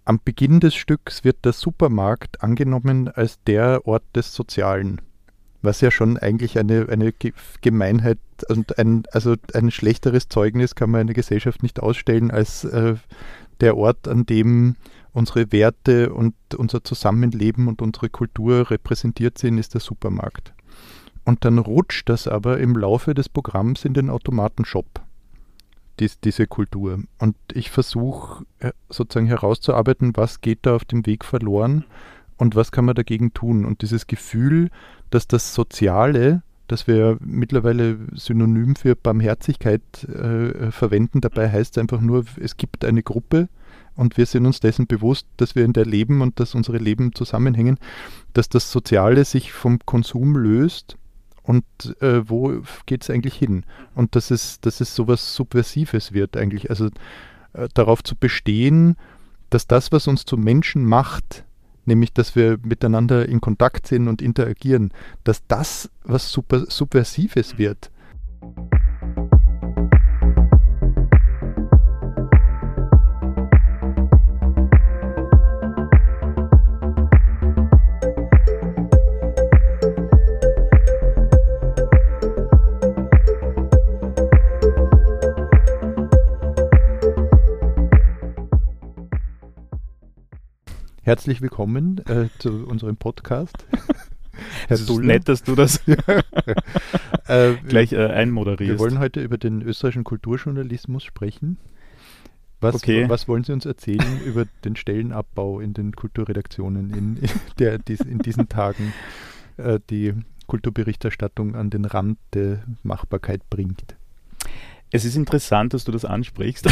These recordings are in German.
am Beginn des Stücks wird der Supermarkt angenommen als der Ort des Sozialen, was ja schon eigentlich eine Gemeinheit und ein schlechteres Zeugnis kann man einer Gesellschaft nicht ausstellen als der Ort, an dem unsere Werte und unser Zusammenleben und unsere Kultur repräsentiert sind, ist der Supermarkt. Und dann rutscht das aber im Laufe des Programms in den Automatenshop, diese Kultur. Und ich versuche sozusagen herauszuarbeiten, was geht da auf dem Weg verloren und was kann man dagegen tun. Und dieses Gefühl, dass das Soziale, das wir mittlerweile synonym für Barmherzigkeit verwenden, dabei heißt es einfach nur, es gibt eine Gruppe und wir sind uns dessen bewusst, dass wir in der leben und dass unsere Leben zusammenhängen, dass das Soziale sich vom Konsum löst. Und wo geht es eigentlich hin? Und dass es sowas Subversives wird eigentlich. Also darauf zu bestehen, dass das, was uns zu Menschen macht, nämlich dass wir miteinander in Kontakt sind und interagieren, dass das was Subversives wird. Herzlich willkommen zu unserem Podcast. Es ist nett, dass du das gleich einmoderierst. Wir wollen heute über den österreichischen Kulturjournalismus sprechen. Was wollen Sie uns erzählen über den Stellenabbau in den Kulturredaktionen, in diesen Tagen die Kulturberichterstattung an den Rand der Machbarkeit bringt? Es ist interessant, dass du das ansprichst.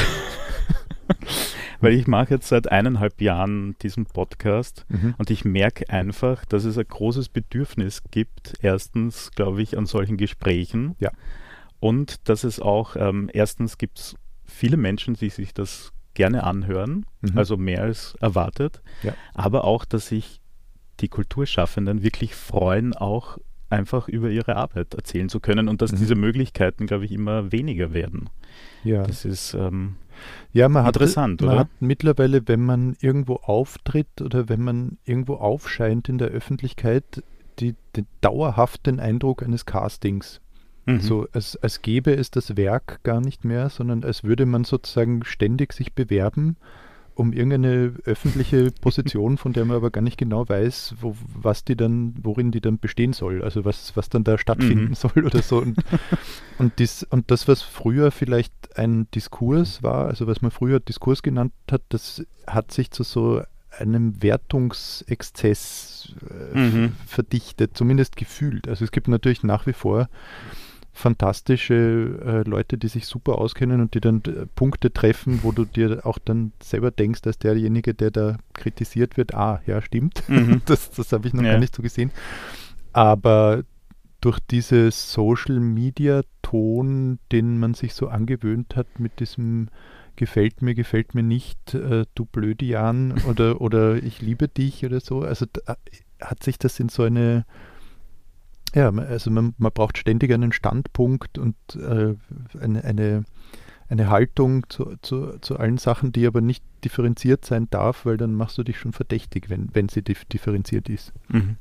Weil ich mache jetzt seit 1,5 Jahren diesen Podcast und ich merke einfach, dass es ein großes Bedürfnis gibt, erstens, glaube ich, an solchen Gesprächen und dass es auch, erstens gibt es viele Menschen, die sich das gerne anhören, also mehr als erwartet, aber auch, dass sich die Kulturschaffenden wirklich freuen, auch einfach über ihre Arbeit erzählen zu können und dass diese Möglichkeiten, glaube ich, immer weniger werden. Ja. Das ist interessant, oder? Man hat mittlerweile, wenn man irgendwo auftritt oder wenn man irgendwo aufscheint in der Öffentlichkeit, den dauerhaften Eindruck eines Castings. So als gäbe es das Werk gar nicht mehr, sondern als würde man sozusagen ständig sich bewerben um irgendeine öffentliche Position, von der man aber gar nicht genau weiß, worin die dann bestehen soll, also was dann da stattfinden soll oder so. Und das, was früher vielleicht ein Diskurs war, also was man früher Diskurs genannt hat, das hat sich zu so einem Wertungsexzess verdichtet, zumindest gefühlt. Also es gibt natürlich nach wie vor fantastische Leute, die sich super auskennen und die dann Punkte treffen, wo du dir auch dann selber denkst, dass derjenige, der da kritisiert wird, ja, stimmt. Das habe ich noch gar nicht so gesehen. Aber durch diese Social-Media-Ton, den man sich so angewöhnt hat mit diesem gefällt mir nicht, du Blödian oder ich liebe dich oder so, also hat sich das in so eine also man braucht ständig einen Standpunkt und eine Haltung zu allen Sachen, die aber nicht differenziert sein darf, weil dann machst du dich schon verdächtig, wenn sie differenziert ist.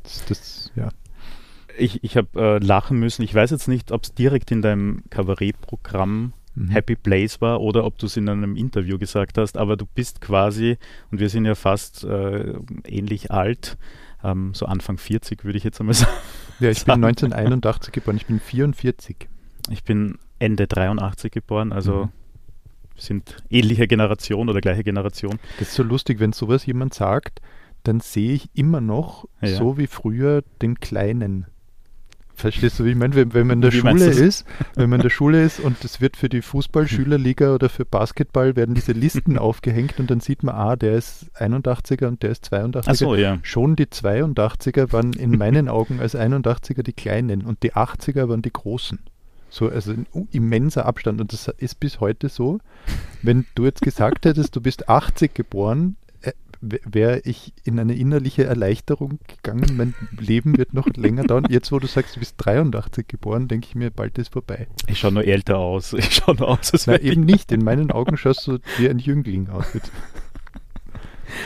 Ich habe lachen müssen. Ich weiß jetzt nicht, ob es direkt in deinem Kabarettprogramm Happy Place war oder ob du es in einem Interview gesagt hast, aber du bist quasi, und wir sind ja fast ähnlich alt, so Anfang 40 würde ich jetzt einmal sagen. Ja, ich bin 1981 geboren, ich bin 44. Ich bin Ende 83 geboren, also sind ähnliche Generation oder gleiche Generation. Das ist so lustig, wenn sowas jemand sagt, dann sehe ich immer noch so wie früher den Kleinen. Verstehst du, wie ich meine? Wenn man in der Schule ist und es wird für die Fußballschülerliga oder für Basketball werden diese Listen aufgehängt und dann sieht man, der ist 81er und der ist 82er. Ach so, ja. Schon die 82er waren in meinen Augen als 81er die Kleinen und die 80er waren die Großen. So, also ein immenser Abstand und das ist bis heute so. Wenn du jetzt gesagt hättest, du bist 80 geboren, wäre ich in eine innerliche Erleichterung gegangen, mein Leben wird noch länger dauern. Jetzt, wo du sagst, du bist 83 geboren, denke ich mir, bald ist vorbei. Ich schaue nur älter aus. Ich schaue nur aus, als eben nicht. In meinen Augen schaust du wie ein Jüngling aus.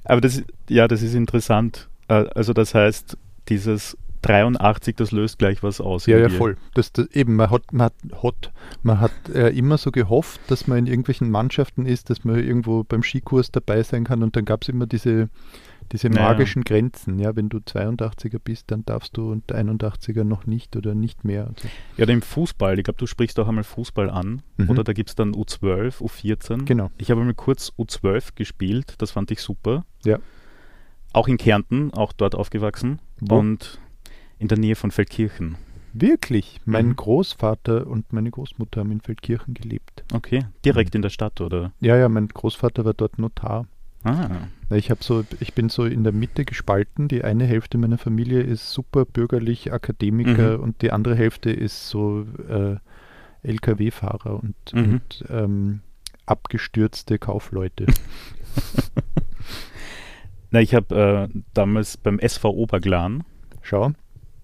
Aber das ist interessant. Also das heißt, dieses 83, das löst gleich was aus. Ja, voll. Eben, man hat immer so gehofft, dass man in irgendwelchen Mannschaften ist, dass man irgendwo beim Skikurs dabei sein kann, und dann gab es immer diese magischen Grenzen. Ja, wenn du 82er bist, dann darfst du, und 81er noch nicht oder nicht mehr. Also. Ja, im Fußball, ich glaube, du sprichst auch einmal Fußball an, oder da gibt es dann U12, U14. Genau. Ich habe mal kurz U12 gespielt, das fand ich super. Ja. Auch in Kärnten, auch dort aufgewachsen. Wo? Und in der Nähe von Feldkirchen. Wirklich? Mein Großvater und meine Großmutter haben in Feldkirchen gelebt. Okay, direkt in der Stadt, oder? Ja, mein Großvater war dort Notar. Ah. Ich bin so in der Mitte gespalten. Die eine Hälfte meiner Familie ist super bürgerlich Akademiker und die andere Hälfte ist so LKW-Fahrer und abgestürzte Kaufleute. Ich habe damals beim SV Oberglan. Schau.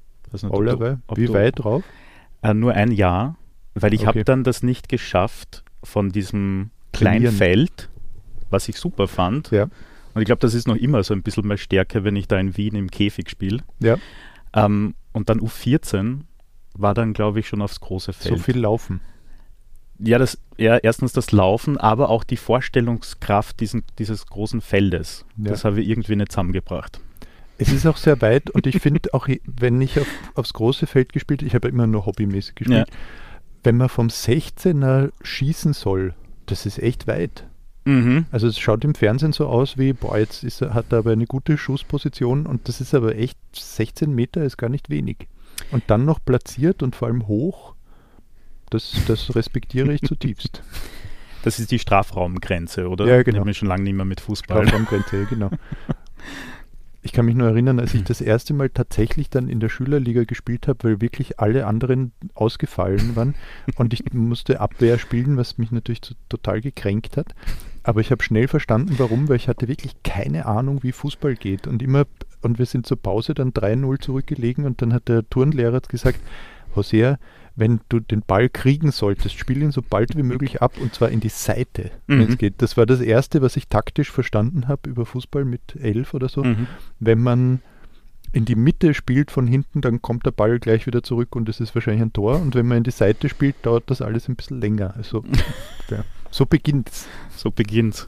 Wie weit drauf? Nur ein Jahr, weil ich habe dann das nicht geschafft von diesem kleinen Feld, was ich super fand. Ja. Und ich glaube, das ist noch immer so ein bisschen mehr Stärke, wenn ich da in Wien im Käfig spiele. Ja. Und dann U14 war dann, glaube ich, schon aufs große Feld. So viel Laufen. Ja, erstens das Laufen, aber auch die Vorstellungskraft dieses großen Feldes. Ja. Das habe ich irgendwie nicht zusammengebracht. Es ist auch sehr weit, und ich finde auch, wenn ich aufs große Feld gespielt, ich habe immer nur hobbymäßig gespielt, wenn man vom 16er schießen soll, das ist echt weit. Also es schaut im Fernsehen so aus wie, jetzt hat er aber eine gute Schussposition, und das ist aber echt, 16 Meter ist gar nicht wenig. Und dann noch platziert und vor allem hoch, das respektiere ich zutiefst. Das ist die Strafraumgrenze, oder? Ja, genau. Ich habe mich schon lange nicht mehr mit Fußball. Strafraumgrenze, genau. Ich kann mich nur erinnern, als ich das erste Mal tatsächlich dann in der Schülerliga gespielt habe, weil wirklich alle anderen ausgefallen waren und ich musste Abwehr spielen, was mich natürlich total gekränkt hat. Aber ich habe schnell verstanden, warum, weil ich hatte wirklich keine Ahnung, wie Fußball geht. Und wir sind zur Pause dann 3-0 zurückgelegen, und dann hat der Turnlehrer gesagt, Hosea, wenn du den Ball kriegen solltest, spiel ihn so bald wie möglich ab, und zwar in die Seite, wenn es geht. Das war das Erste, was ich taktisch verstanden habe über Fußball mit 11 oder so. Wenn man in die Mitte spielt von hinten, dann kommt der Ball gleich wieder zurück und es ist wahrscheinlich ein Tor. Und wenn man in die Seite spielt, dauert das alles ein bisschen länger. Also so beginnt's. So beginnt's.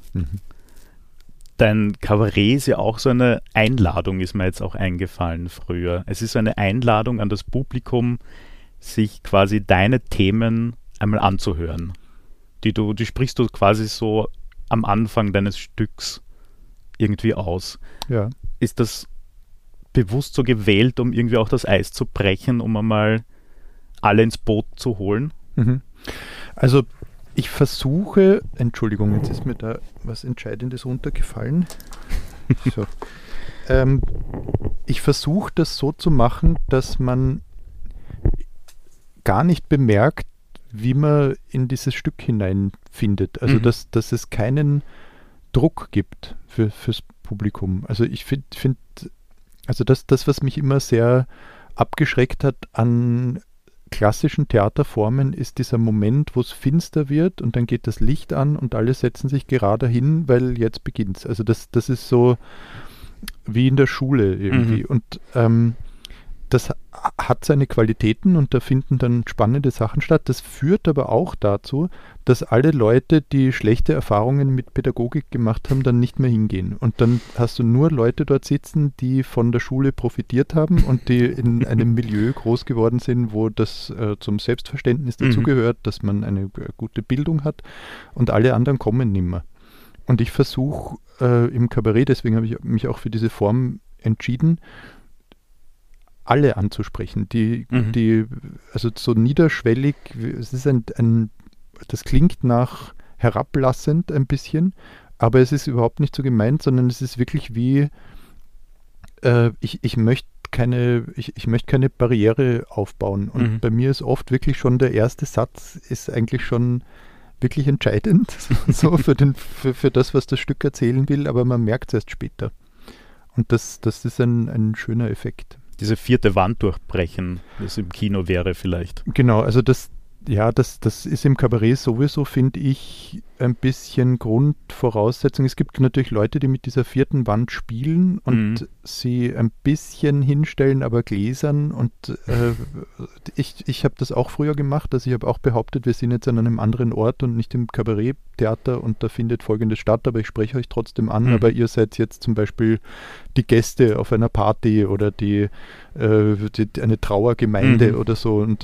Dein Kabarett ist ja auch so eine Einladung, ist mir jetzt auch eingefallen früher. Es ist so eine Einladung an das Publikum, sich quasi deine Themen einmal anzuhören. Die sprichst du quasi so am Anfang deines Stücks irgendwie aus. Ja. Ist das bewusst so gewählt, um irgendwie auch das Eis zu brechen, um einmal alle ins Boot zu holen? Also ich versuche, Entschuldigung, jetzt ist mir da was Entscheidendes runtergefallen. So. Ich versuche das so zu machen, dass man gar nicht bemerkt, wie man in dieses Stück hineinfindet. Also dass es keinen Druck gibt fürs Publikum. Also ich finde, also das, was mich immer sehr abgeschreckt hat an klassischen Theaterformen, ist dieser Moment, wo es finster wird und dann geht das Licht an und alle setzen sich gerade hin, weil jetzt beginnt's. Also das ist so wie in der Schule irgendwie. Und das hat seine Qualitäten und da finden dann spannende Sachen statt. Das führt aber auch dazu, dass alle Leute, die schlechte Erfahrungen mit Pädagogik gemacht haben, dann nicht mehr hingehen. Und dann hast du nur Leute dort sitzen, die von der Schule profitiert haben und die in einem Milieu groß geworden sind, wo das zum Selbstverständnis dazugehört, dass man eine gute Bildung hat, und alle anderen kommen nimmer. Und ich versuche im Kabarett, deswegen habe ich mich auch für diese Form entschieden, alle anzusprechen, die also so niederschwellig, es ist das klingt nach herablassend ein bisschen, aber es ist überhaupt nicht so gemeint, sondern es ist wirklich wie, ich möchte keine Barriere aufbauen. Und bei mir ist oft wirklich schon der erste Satz ist eigentlich schon wirklich entscheidend, so für das, was das Stück erzählen will, aber man merkt es erst später. Und das ist ein schöner Effekt. Diese vierte Wand durchbrechen, das im Kino wäre vielleicht. Genau, also das Ja, das ist im Kabarett sowieso, finde ich, ein bisschen Grundvoraussetzung. Es gibt natürlich Leute, die mit dieser vierten Wand spielen und sie ein bisschen hinstellen, aber gläsern. Und ich habe das auch früher gemacht. Also ich habe auch behauptet, wir sind jetzt an einem anderen Ort und nicht im Kabaretttheater und da findet Folgendes statt, aber ich spreche euch trotzdem an. Aber ihr seid jetzt zum Beispiel die Gäste auf einer Party oder eine Trauergemeinde oder so und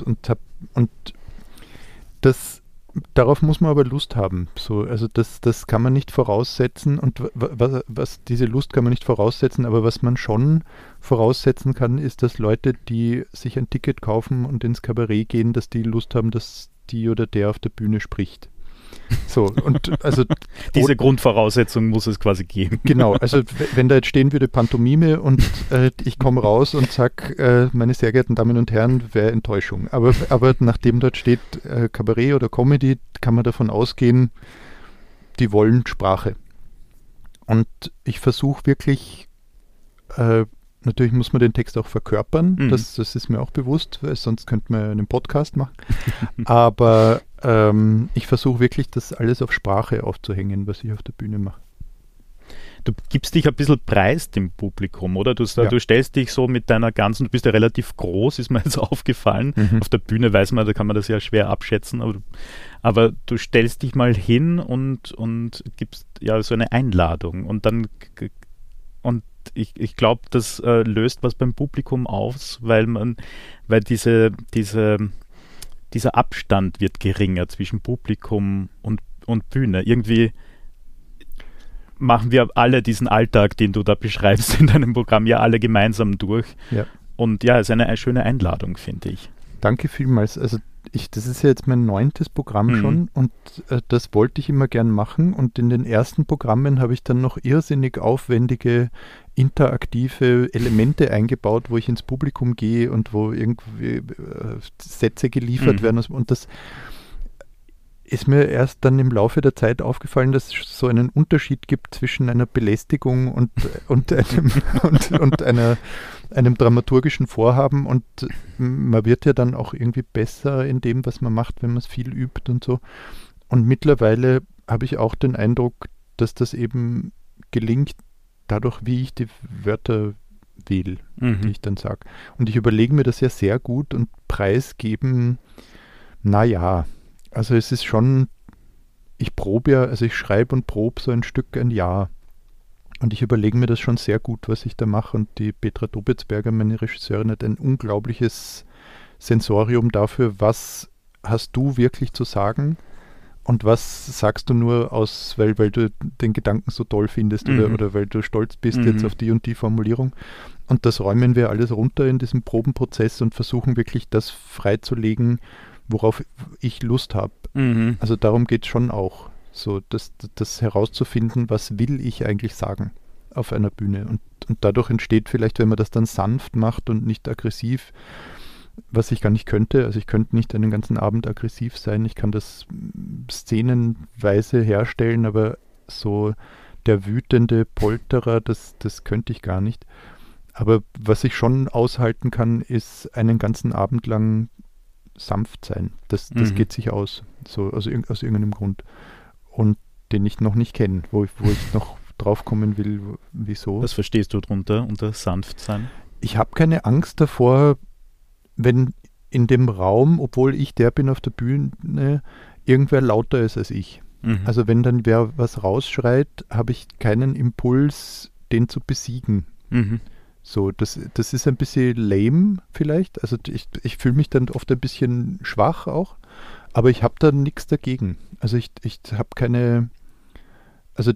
darauf muss man aber Lust haben. So, also das kann man nicht voraussetzen und diese Lust kann man nicht voraussetzen, aber was man schon voraussetzen kann, ist, dass Leute, die sich ein Ticket kaufen und ins Kabarett gehen, dass die Lust haben, dass die oder der auf der Bühne spricht. So, und also diese Grundvoraussetzung muss es quasi geben. Genau, also wenn da jetzt stehen würde Pantomime und ich komme raus und sage, meine sehr geehrten Damen und Herren, wäre Enttäuschung. Aber nachdem dort steht Kabarett oder Comedy, kann man davon ausgehen, die wollen Sprache. Und ich versuche wirklich, natürlich muss man den Text auch verkörpern, das ist mir auch bewusst, weil sonst könnte man einen Podcast machen. Aber ich versuche wirklich, das alles auf Sprache aufzuhängen, was ich auf der Bühne mache. Du gibst dich ein bisschen preis dem Publikum, oder? Du stellst dich so mit deiner ganzen, du bist ja relativ groß, ist mir jetzt aufgefallen. Auf der Bühne weiß man, da kann man das ja schwer abschätzen, aber du stellst dich mal hin und gibst ja so eine Einladung und ich glaube, das löst was beim Publikum aus, weil dieser Abstand wird geringer zwischen Publikum und Bühne. Irgendwie machen wir alle diesen Alltag, den du da beschreibst in deinem Programm, ja alle gemeinsam durch. Ja. Und ja, es ist eine schöne Einladung, finde ich. Danke vielmals. Also das ist ja jetzt mein 9. Programm schon und das wollte ich immer gern machen und in den ersten Programmen habe ich dann noch irrsinnig aufwendige interaktive Elemente eingebaut, wo ich ins Publikum gehe und wo irgendwie Sätze geliefert werden und das ist mir erst dann im Laufe der Zeit aufgefallen, dass es so einen Unterschied gibt zwischen einer Belästigung und einem dramaturgischen Vorhaben und man wird ja dann auch irgendwie besser in dem, was man macht, wenn man es viel übt und so. Und mittlerweile habe ich auch den Eindruck, dass das eben gelingt, dadurch, wie ich die Wörter wähle, die ich dann sage. Und ich überlege mir das ja sehr gut und preisgeben, naja, also es ist schon, ich schreibe und probe so ein Stück ein Jahr. Und ich überlege mir das schon sehr gut, was ich da mache. Und die Petra Dobitzberger, meine Regisseurin, hat ein unglaubliches Sensorium dafür, was hast du wirklich zu sagen und was sagst du nur weil du den Gedanken so toll findest oder weil du stolz bist jetzt auf die und die Formulierung. Und das räumen wir alles runter in diesem Probenprozess und versuchen wirklich das freizulegen, worauf ich Lust habe. Also darum geht es schon auch. So, das herauszufinden, was will ich eigentlich sagen auf einer Bühne. Und dadurch entsteht vielleicht, wenn man das dann sanft macht und nicht aggressiv, was ich gar nicht könnte. Also ich könnte nicht einen ganzen Abend aggressiv sein. Ich kann das szenenweise herstellen, aber so der wütende Polterer, das könnte ich gar nicht. Aber was ich schon aushalten kann, ist einen ganzen Abend lang sanft sein. Das geht sich aus. So aus irgendeinem Grund. Und den ich noch nicht kenne, wo ich noch drauf kommen will, wieso. Was verstehst du drunter, unter sanft sein? Ich habe keine Angst davor, wenn in dem Raum, obwohl ich der bin auf der Bühne, irgendwer lauter ist als ich. Also wenn dann wer was rausschreit, habe ich keinen Impuls, den zu besiegen. So, das ist ein bisschen lame vielleicht. Also ich fühle mich dann oft ein bisschen schwach auch, aber ich habe da nichts dagegen. Also ich habe keine, also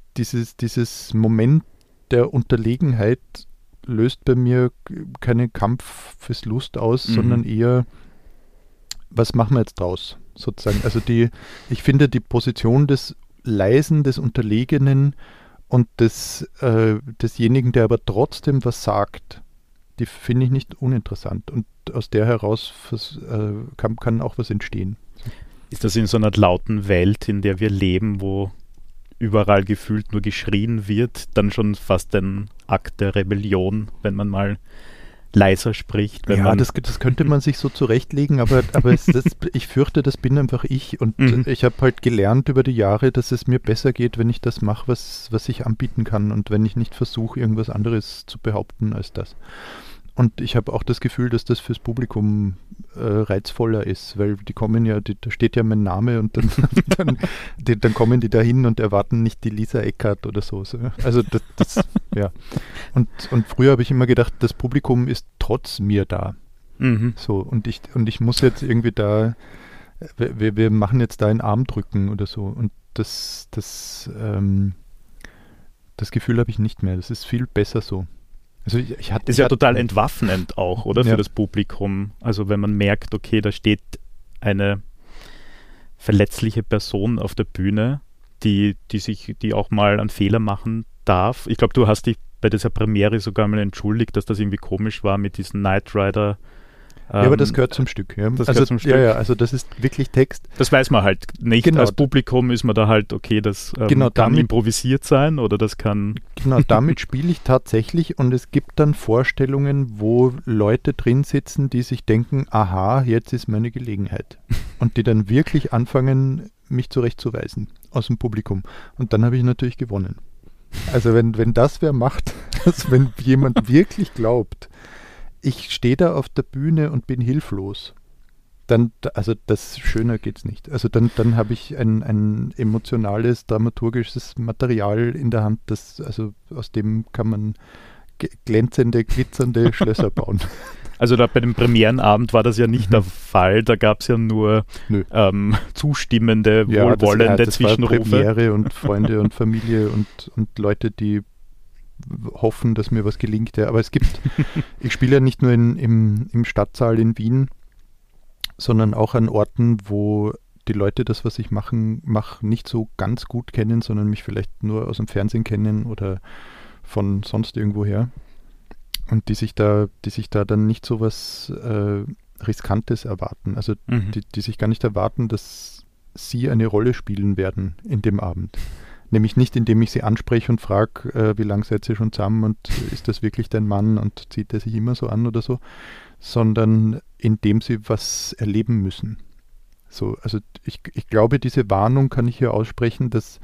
dieses Moment der Unterlegenheit löst bei mir keinen Kampf fürs Lust aus, sondern eher, was machen wir jetzt draus, sozusagen. Also ich finde die Position des Leisen, des Unterlegenen und desjenigen, der aber trotzdem was sagt, die finde ich nicht uninteressant. Und aus der heraus kann auch was entstehen. Ist das in so einer lauten Welt, in der wir leben, wo überall gefühlt nur geschrien wird, dann schon fast ein Akt der Rebellion, wenn man mal leiser spricht. Ja, das könnte man sich so zurechtlegen, aber ich fürchte, das bin einfach ich und ich habe halt gelernt über die Jahre, dass es mir besser geht, wenn ich das mache, was ich anbieten kann und wenn ich nicht versuche, irgendwas anderes zu behaupten als das. Und ich habe auch das Gefühl, dass das fürs Publikum reizvoller ist, weil die kommen ja, da steht ja mein Name und dann kommen die da hin und erwarten nicht die Lisa Eckert oder so. Also ja. Und früher habe ich immer gedacht, das Publikum ist trotz mir da. So, und ich muss jetzt irgendwie da, wir machen jetzt da einen Armdrücken oder so. Und das Gefühl habe ich nicht mehr. Das ist viel besser so. Also das ist ja total entwaffnend auch, oder? Für das Publikum. Also wenn man merkt, okay, da steht eine verletzliche Person auf der Bühne, die auch mal einen Fehler machen darf. Ich glaube, du hast dich bei dieser Premiere sogar mal entschuldigt, dass das irgendwie komisch war mit diesen Knight Rider. Ja, aber das gehört zum Stück. Ja. Gehört zum Stück. Ja, also das ist wirklich Text. Das weiß man halt nicht. Genau. Als Publikum ist man da halt, okay, das kann improvisiert sein oder das kann... Genau, damit spiele ich tatsächlich und es gibt dann Vorstellungen, wo Leute drin sitzen, die sich denken, aha, jetzt ist meine Gelegenheit. Und die dann wirklich anfangen, mich zurechtzuweisen aus dem Publikum. Und dann habe ich natürlich gewonnen. Also wenn das wer macht, also wenn jemand wirklich glaubt, ich stehe da auf der Bühne und bin hilflos, dann, also das schöner geht's nicht. Also dann habe ich ein emotionales, dramaturgisches Material in der Hand, aus dem kann man glänzende, glitzernde Schlösser bauen. Also da bei dem Premierenabend war das ja nicht der Fall, da gab es ja nur zustimmende, wohlwollende das Zwischenrufe. War Premiere und Freunde und Familie und Leute, die hoffen, dass mir was gelingt. Ja. Aber ich spiele ja nicht nur im Stadtsaal in Wien, sondern auch an Orten, wo die Leute das, was ich mache, nicht so ganz gut kennen, sondern mich vielleicht nur aus dem Fernsehen kennen oder von sonst irgendwo her. Und die sich da dann nicht so was Riskantes erwarten. Also die sich gar nicht erwarten, dass sie eine Rolle spielen werden in dem Abend. Nämlich nicht, indem ich sie anspreche und frage, wie lange seid ihr schon zusammen und ist das wirklich dein Mann und zieht er sich immer so an oder so, sondern indem sie was erleben müssen. So, also ich glaube, diese Warnung kann ich hier aussprechen, dass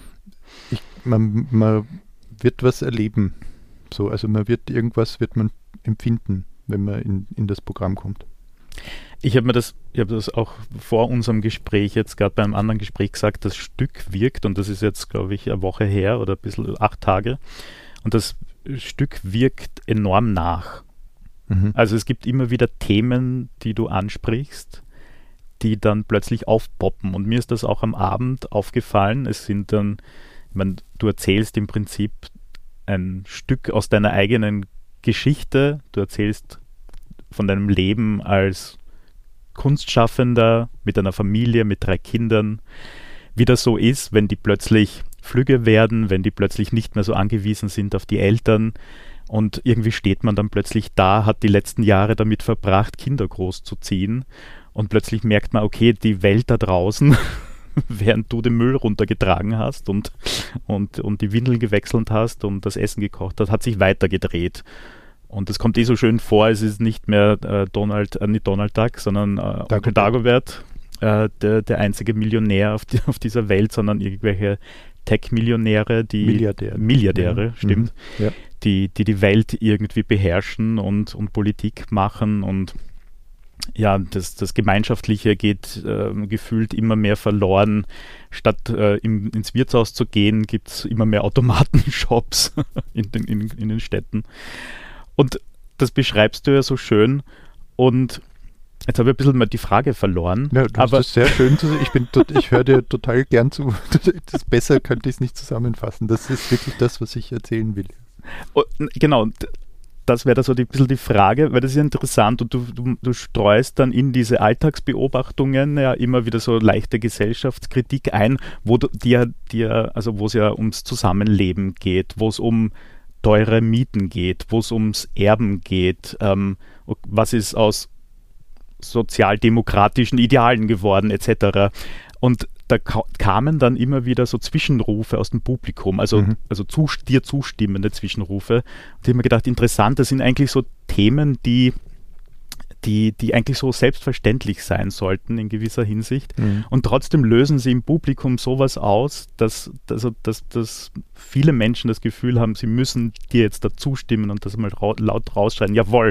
man wird was erleben. So, also irgendwas wird man empfinden, wenn man in das Programm kommt. Ich habe das auch vor unserem Gespräch jetzt gerade bei einem anderen Gespräch gesagt, das Stück wirkt, und das ist jetzt, glaube ich, eine Woche her oder ein bisschen 8 Tage, und das Stück wirkt enorm nach. Also es gibt immer wieder Themen, die du ansprichst, die dann plötzlich aufpoppen, und mir ist das auch am Abend aufgefallen. Es sind dann, ich meine, du erzählst im Prinzip ein Stück aus deiner eigenen Geschichte, du erzählst von deinem Leben als Kunstschaffender mit einer Familie, mit 3 Kindern, wie das so ist, wenn die plötzlich flügge werden, wenn die plötzlich nicht mehr so angewiesen sind auf die Eltern, und irgendwie steht man dann plötzlich da, hat die letzten Jahre damit verbracht, Kinder großzuziehen, und plötzlich merkt man, okay, die Welt da draußen, während du den Müll runtergetragen hast und die Windeln gewechselt hast und das Essen gekocht hast, hat sich weitergedreht. Und das kommt so schön vor, es ist nicht mehr nicht Donald Duck, sondern Onkel Dagobert, der einzige Millionär auf dieser Welt, sondern irgendwelche Tech-Millionäre, Milliardäre, stimmt, ja. die Welt irgendwie beherrschen und Politik machen, und ja, das Gemeinschaftliche geht gefühlt immer mehr verloren. Statt ins Wirtshaus zu gehen, gibt es immer mehr Automatenshops in den Städten. Und das beschreibst du ja so schön, und jetzt habe ich ein bisschen mal die Frage verloren. Ja, das ist sehr schön. Ich höre dir total gern zu. Besser könnte ich es nicht zusammenfassen. Das ist wirklich das, was ich erzählen will. Genau, das wäre da so ein bisschen die Frage, weil das ist interessant, und du streust dann in diese Alltagsbeobachtungen ja immer wieder so leichte Gesellschaftskritik ein, wo es ja ums Zusammenleben geht, wo es um teure Mieten geht, wo es ums Erben geht, was ist aus sozialdemokratischen Idealen geworden, etc. Und da kamen dann immer wieder so Zwischenrufe aus dem Publikum, also dir zustimmende Zwischenrufe. Und ich habe mir gedacht, interessant, das sind eigentlich so Themen, die eigentlich so selbstverständlich sein sollten in gewisser Hinsicht. Und trotzdem lösen sie im Publikum sowas aus, dass viele Menschen das Gefühl haben, sie müssen dir jetzt dazu stimmen und das mal laut rausschreien, jawohl,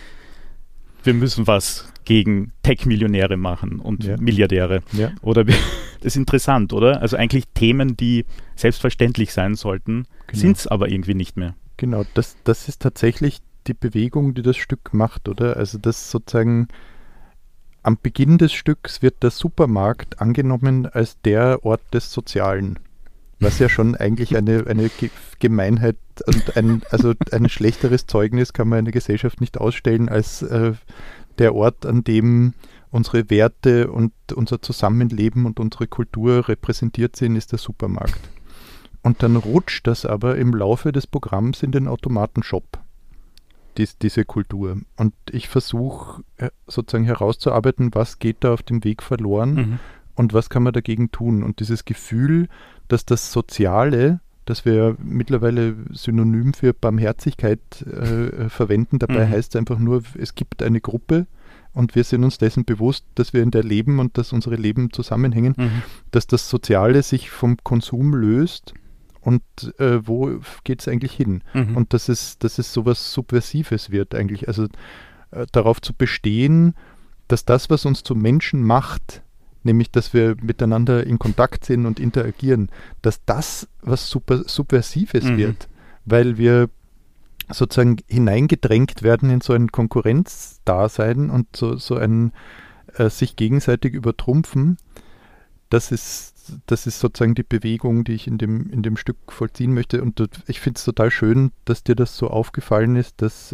wir müssen was gegen Tech-Millionäre machen und Milliardäre. Ja. Oder das ist interessant, oder? Also eigentlich Themen, die selbstverständlich sein sollten, sind es aber irgendwie nicht mehr. Genau, das ist tatsächlich die Bewegung, die das Stück macht, oder? Also das sozusagen am Beginn des Stücks wird der Supermarkt angenommen als der Ort des Sozialen, was ja schon eigentlich eine Gemeinheit und ein schlechteres Zeugnis kann man in der Gesellschaft nicht ausstellen als der Ort, an dem unsere Werte und unser Zusammenleben und unsere Kultur repräsentiert sind, ist der Supermarkt. Und dann rutscht das aber im Laufe des Programms in den Automatenshop. Diese Kultur. Und ich versuche sozusagen herauszuarbeiten, was geht da auf dem Weg verloren und was kann man dagegen tun. Und dieses Gefühl, dass das Soziale, das wir mittlerweile synonym für Barmherzigkeit verwenden, dabei heißt es einfach nur, es gibt eine Gruppe und wir sind uns dessen bewusst, dass wir in der leben und dass unsere Leben zusammenhängen, dass das Soziale sich vom Konsum löst. Und wo geht es eigentlich hin? Und dass es sowas Subversives wird eigentlich. Also darauf zu bestehen, dass das, was uns zu Menschen macht, nämlich dass wir miteinander in Kontakt sind und interagieren, dass das was Subversives wird, weil wir sozusagen hineingedrängt werden in so ein Konkurrenzdasein und so ein sich gegenseitig übertrumpfen. Das ist sozusagen die Bewegung, die ich in dem Stück vollziehen möchte. Und ich finde es total schön, dass dir das so aufgefallen ist, dass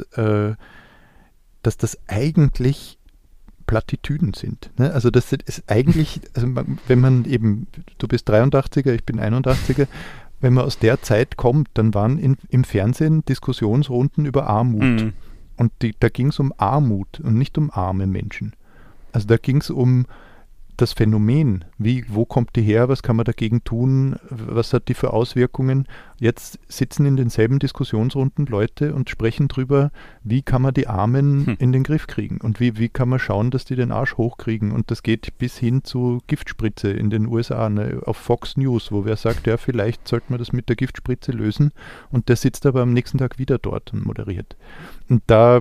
das eigentlich Plattitüden sind. Ne? Also das ist eigentlich, also wenn man eben, du bist 83er, ich bin 81er, wenn man aus der Zeit kommt, dann waren im Fernsehen Diskussionsrunden über Armut. Und da ging es um Armut und nicht um arme Menschen. Also da ging es um das Phänomen, wo kommt die her, was kann man dagegen tun, was hat die für Auswirkungen. Jetzt sitzen in denselben Diskussionsrunden Leute und sprechen drüber, wie kann man die Armen in den Griff kriegen und wie kann man schauen, dass die den Arsch hochkriegen. Und das geht bis hin zu Giftspritze in den USA, ne, auf Fox News, wo wer sagt, ja, vielleicht sollte man das mit der Giftspritze lösen, und der sitzt aber am nächsten Tag wieder dort und moderiert. Und das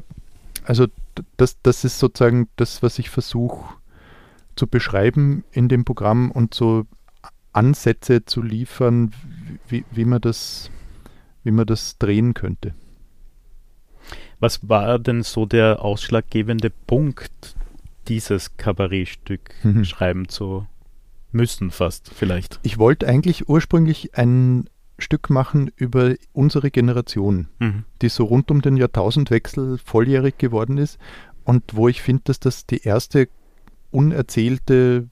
ist sozusagen das, was ich versuche zu beschreiben in dem Programm und so Ansätze zu liefern, wie man das drehen könnte. Was war denn so der ausschlaggebende Punkt, dieses Kabarettstück schreiben zu müssen, fast vielleicht? Ich wollte eigentlich ursprünglich ein Stück machen über unsere Generation, die so rund um den Jahrtausendwechsel volljährig geworden ist und wo ich finde, dass das das erste unerzählte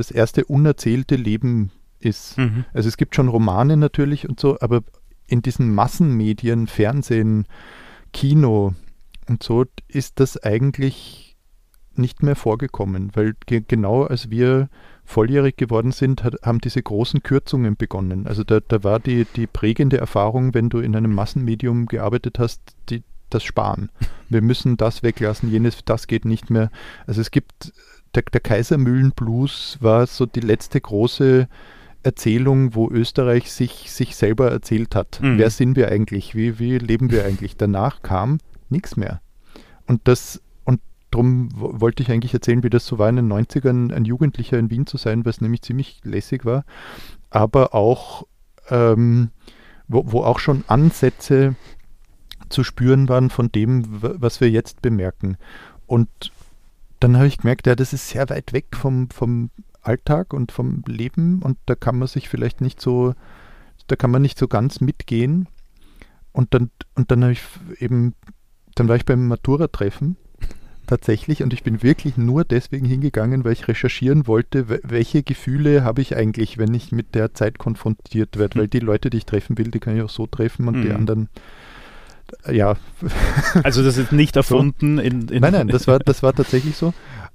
Leben ist. Also es gibt schon Romane natürlich und so, aber in diesen Massenmedien, Fernsehen, Kino und so ist das eigentlich nicht mehr vorgekommen, weil genau als wir volljährig geworden sind, haben diese großen Kürzungen begonnen. Also da war die prägende Erfahrung, wenn du in einem Massenmedium gearbeitet hast, das Sparen. Wir müssen das weglassen, das geht nicht mehr. Also es gibt der Kaisermühlen-Blues war so die letzte große Erzählung, wo Österreich sich selber erzählt hat. Wer sind wir eigentlich? Wie leben wir eigentlich? Danach kam nichts mehr. Und darum wollte ich eigentlich erzählen, wie das so war in den 90ern, ein Jugendlicher in Wien zu sein, was nämlich ziemlich lässig war, aber auch, wo auch schon Ansätze zu spüren waren von dem, was wir jetzt bemerken. Und dann habe ich gemerkt, ja, das ist sehr weit weg vom Alltag und vom Leben und da kann man sich vielleicht nicht so ganz mitgehen. Und dann habe ich dann war ich beim Matura-Treffen tatsächlich und ich bin wirklich nur deswegen hingegangen, weil ich recherchieren wollte, welche Gefühle habe ich eigentlich, wenn ich mit der Zeit konfrontiert werde, weil die Leute, die ich treffen will, die kann ich auch so treffen und die anderen, ja. Also das ist nicht erfunden? Nein, das war tatsächlich so.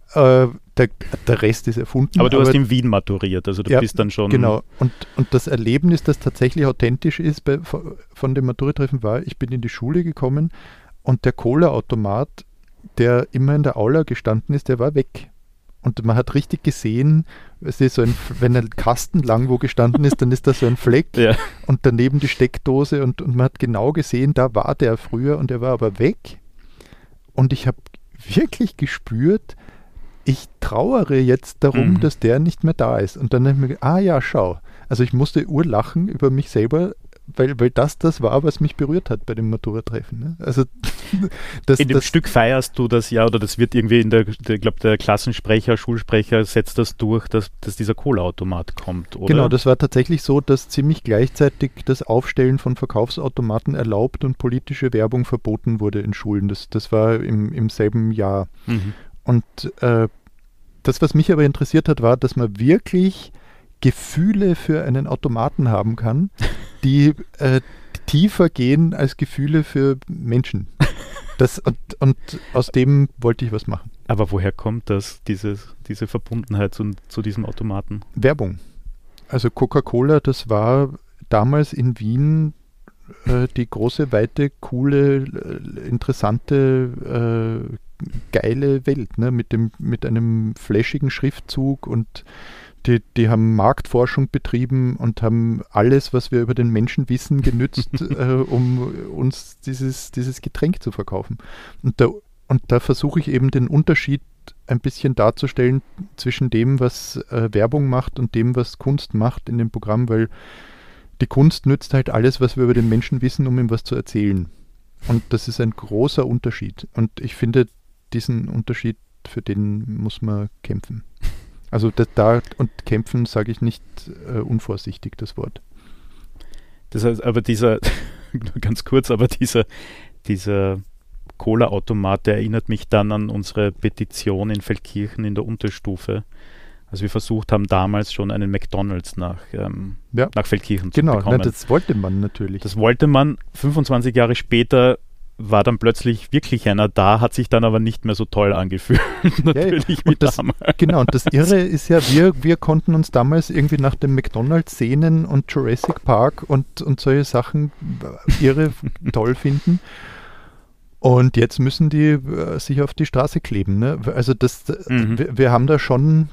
Der Rest ist erfunden. Aber du hast in Wien maturiert, also du bist dann schon... Genau, und das Erlebnis, das tatsächlich authentisch ist von dem Maturitreffen war, ich bin in die Schule gekommen und der Cola-Automat, der immer in der Aula gestanden ist, der war weg. Und man hat richtig gesehen, wenn ein Kasten lang wo gestanden ist, dann ist da so ein Fleck und daneben die Steckdose und man hat genau gesehen, da war der früher und der war aber weg. Und ich habe wirklich gespürt, ich trauere jetzt darum, dass der nicht mehr da ist. Und dann habe ich mir gedacht, ja, schau. Also ich musste urlachen über mich selber, weil das war, was mich berührt hat bei dem Matura-Treffen. Ne? Also in dem Stück feierst du das ja, oder das wird irgendwie ich glaube, der Klassensprecher, Schulsprecher setzt das durch, dass dieser Cola-Automat kommt, oder? Genau, das war tatsächlich so, dass ziemlich gleichzeitig das Aufstellen von Verkaufsautomaten erlaubt und politische Werbung verboten wurde in Schulen. Das war im selben Jahr. Und das, was mich aber interessiert hat, war, dass man wirklich Gefühle für einen Automaten haben kann, die tiefer gehen als Gefühle für Menschen. Und aus dem wollte ich was machen. Aber woher kommt das, diese Verbundenheit zu diesem Automaten? Werbung. Also Coca-Cola, das war damals in Wien die große, weite, coole, interessante, geile Welt, ne? Mit einem flashigen Schriftzug und die haben Marktforschung betrieben und haben alles, was wir über den Menschen wissen, genützt, um uns dieses Getränk zu verkaufen. Und da versuche ich eben den Unterschied ein bisschen darzustellen zwischen dem, was Werbung macht und dem, was Kunst macht in dem Programm, weil die Kunst nützt halt alles, was wir über den Menschen wissen, um ihm was zu erzählen. Und das ist ein großer Unterschied. Und ich finde, diesen Unterschied, für den muss man kämpfen. Also und kämpfen sage ich nicht unvorsichtig, das Wort. Das heißt, aber dieser Cola-Automat, der erinnert mich dann an unsere Petition in Feldkirchen in der Unterstufe. Also wir versucht haben, damals schon einen McDonald's nach Feldkirchen zu bekommen. Genau, das wollte man natürlich. Das wollte man. 25 Jahre später war dann plötzlich wirklich einer da, hat sich dann aber nicht mehr so toll angefühlt. Natürlich wie damals. Genau, und das Irre ist ja, wir konnten uns damals irgendwie nach dem McDonald's sehnen und Jurassic Park und solche Sachen irre toll finden. Und jetzt müssen die sich auf die Straße kleben. Ne? Also wir haben da schon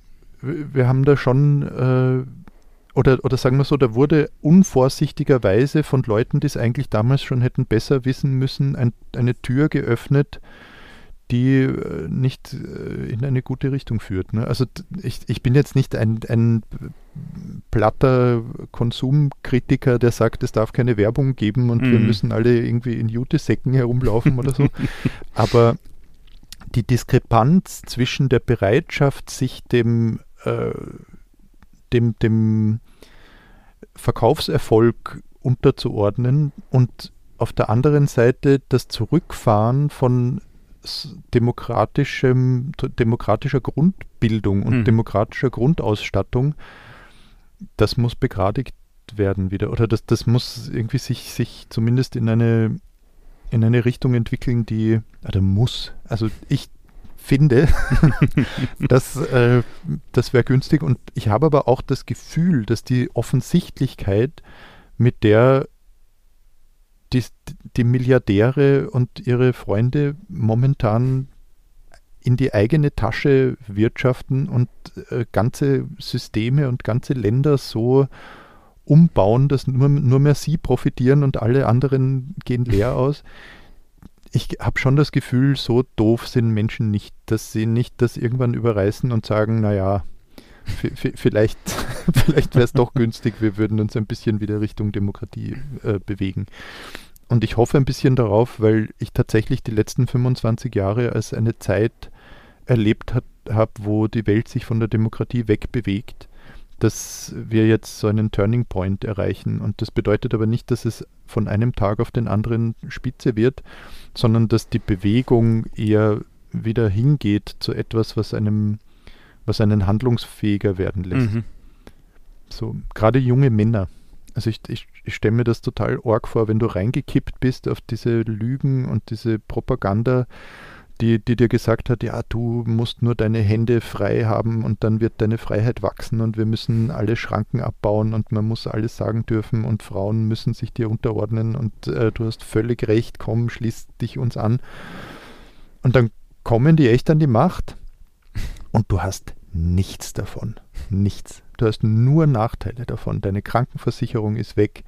oder sagen wir so, da wurde unvorsichtigerweise von Leuten, die es eigentlich damals schon hätten besser wissen müssen, eine Tür geöffnet, die nicht in eine gute Richtung führt. Ne? Also ich bin jetzt nicht ein platter Konsumkritiker, der sagt, es darf keine Werbung geben und wir müssen alle irgendwie in Jutesäcken herumlaufen oder so. Aber die Diskrepanz zwischen der Bereitschaft, sich dem Verkaufserfolg unterzuordnen und auf der anderen Seite das Zurückfahren von demokratischer Grundbildung und demokratischer Grundausstattung, das muss begradigt werden wieder. Oder das muss irgendwie sich zumindest in eine Richtung entwickeln, also ich finde, das wäre günstig. Und ich habe aber auch das Gefühl, dass die Offensichtlichkeit, mit der die Milliardäre und ihre Freunde momentan in die eigene Tasche wirtschaften und ganze Systeme und ganze Länder so umbauen, dass nur mehr sie profitieren und alle anderen gehen leer aus. Ich habe schon das Gefühl, so doof sind Menschen nicht, dass sie nicht das irgendwann überreißen und sagen, naja, vielleicht wäre es doch günstig, wir würden uns ein bisschen wieder Richtung Demokratie bewegen. Und ich hoffe ein bisschen darauf, weil ich tatsächlich die letzten 25 Jahre als eine Zeit erlebt habe, wo die Welt sich von der Demokratie wegbewegt, dass wir jetzt so einen Turning Point erreichen. Und das bedeutet aber nicht, dass es von einem Tag auf den anderen spitze wird, sondern dass die Bewegung eher wieder hingeht zu etwas, was einen handlungsfähiger werden lässt. So, gerade junge Männer. Also ich stelle mir das total arg vor, wenn du reingekippt bist auf diese Lügen und diese Propaganda, die dir gesagt hat, ja, du musst nur deine Hände frei haben und dann wird deine Freiheit wachsen und wir müssen alle Schranken abbauen und man muss alles sagen dürfen und Frauen müssen sich dir unterordnen und du hast völlig recht, komm, schließ dich uns an. Und dann kommen die echt an die Macht und du hast nichts davon. Nichts. Du hast nur Nachteile davon. Deine Krankenversicherung ist weg.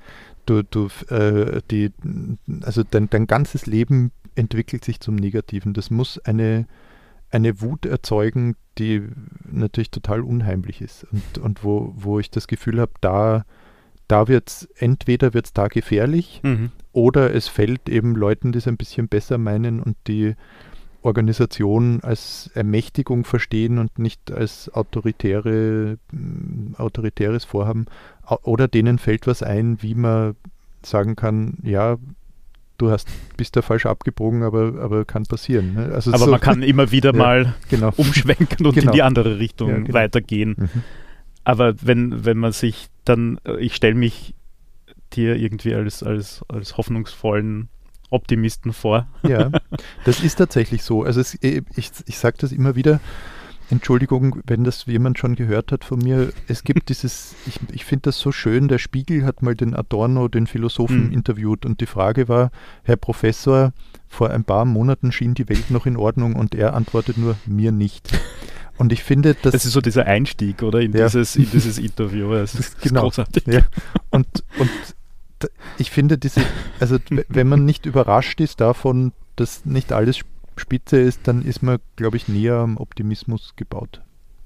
Also dein ganzes Leben entwickelt sich zum Negativen. Das muss eine Wut erzeugen, die natürlich total unheimlich ist. Und wo ich das Gefühl habe, da wird's da gefährlich oder es fällt eben Leuten, die es ein bisschen besser meinen und die Organisation als Ermächtigung verstehen und nicht als autoritäres Vorhaben. Oder denen fällt was ein, wie man sagen kann, ja, du bist da falsch abgebogen, aber kann passieren. Ne? Also aber man kann immer wieder mal genau. umschwenken und in die andere Richtung weitergehen. Mhm. Aber wenn man sich dann, ich stelle mich dir irgendwie als hoffnungsvollen Optimisten vor. Ja, das ist tatsächlich so. Also ich sage das immer wieder, Entschuldigung, wenn das jemand schon gehört hat von mir, es gibt dieses, ich finde das so schön, der Spiegel hat mal den Adorno, den Philosophen, interviewt und die Frage war, Herr Professor, vor ein paar Monaten schien die Welt noch in Ordnung und er antwortet nur, mir nicht. Und ich finde, das ist so dieser Einstieg, oder? In dieses Interview. Das ist genau. Großartig. Ja. Und ich finde also wenn man nicht überrascht ist davon, dass nicht alles spitze ist, dann ist man, glaube ich, näher am Optimismus gebaut.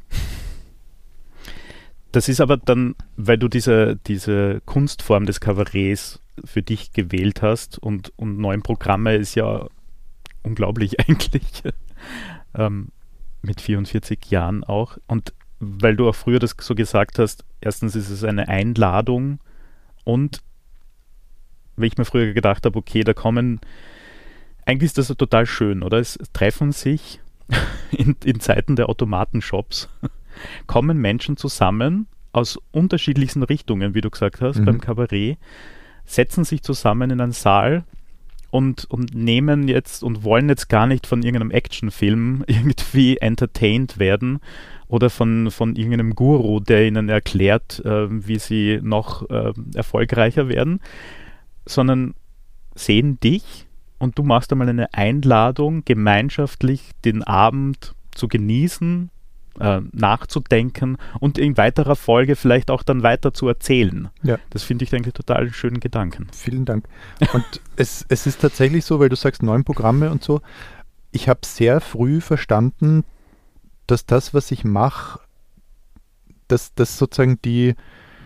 Das ist aber dann, weil du diese Kunstform des Kabarets für dich gewählt hast und 9 Programme ist ja unglaublich eigentlich, mit 44 Jahren auch. Und weil du auch früher das so gesagt hast, erstens ist es eine Einladung und weil ich mir früher gedacht habe, okay, eigentlich ist das total schön, oder? Es treffen sich in Zeiten der Automatenshops, kommen Menschen zusammen aus unterschiedlichsten Richtungen, wie du gesagt hast, beim Kabarett, setzen sich zusammen in einen Saal und nehmen jetzt und wollen jetzt gar nicht von irgendeinem Actionfilm irgendwie entertained werden oder von irgendeinem Guru, der ihnen erklärt, wie sie noch erfolgreicher werden, sondern sehen dich und du machst einmal eine Einladung, gemeinschaftlich den Abend zu genießen, nachzudenken und in weiterer Folge vielleicht auch dann weiter zu erzählen. Ja. Das finde ich eigentlich total einen schönen Gedanken. Vielen Dank. Und es ist tatsächlich so, weil du sagst 9 Programme und so, ich habe sehr früh verstanden, dass das, was ich mache, dass sozusagen der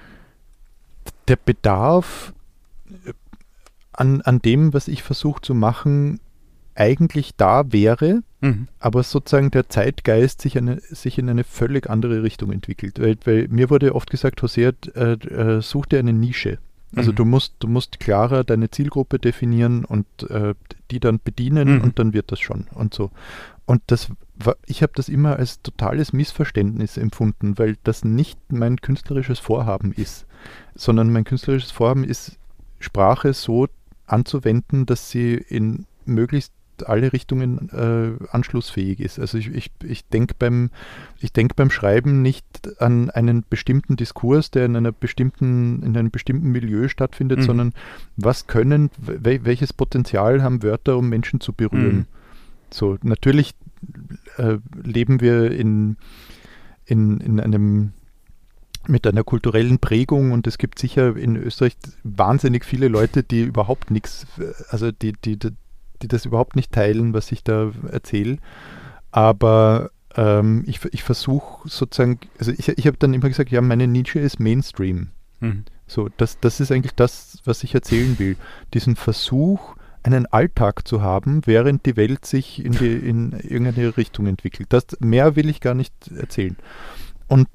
Bedarf an dem, was ich versuche zu machen, eigentlich da wäre, aber sozusagen der Zeitgeist sich in eine völlig andere Richtung entwickelt. Weil mir wurde oft gesagt, Hosea, such dir eine Nische. Also du musst klarer deine Zielgruppe definieren und die dann bedienen und dann wird das schon und so. Und ich habe das immer als totales Missverständnis empfunden, weil das nicht mein künstlerisches Vorhaben ist, sondern mein künstlerisches Vorhaben ist, Sprache so anzuwenden, dass sie in möglichst alle Richtungen anschlussfähig ist. Also ich denke beim Schreiben nicht an einen bestimmten Diskurs, der in einem bestimmten Milieu stattfindet, sondern welches Potenzial haben Wörter, um Menschen zu berühren. So, natürlich leben wir mit einer kulturellen Prägung und es gibt sicher in Österreich wahnsinnig viele Leute, die überhaupt nichts, also die das überhaupt nicht teilen, was ich da erzähle. Aber ich versuche sozusagen, also ich habe dann immer gesagt, ja, meine Nische ist Mainstream. So, das ist eigentlich das, was ich erzählen will. Diesen Versuch, einen Alltag zu haben, während die Welt sich in irgendeine Richtung entwickelt. Mehr will ich gar nicht erzählen. Und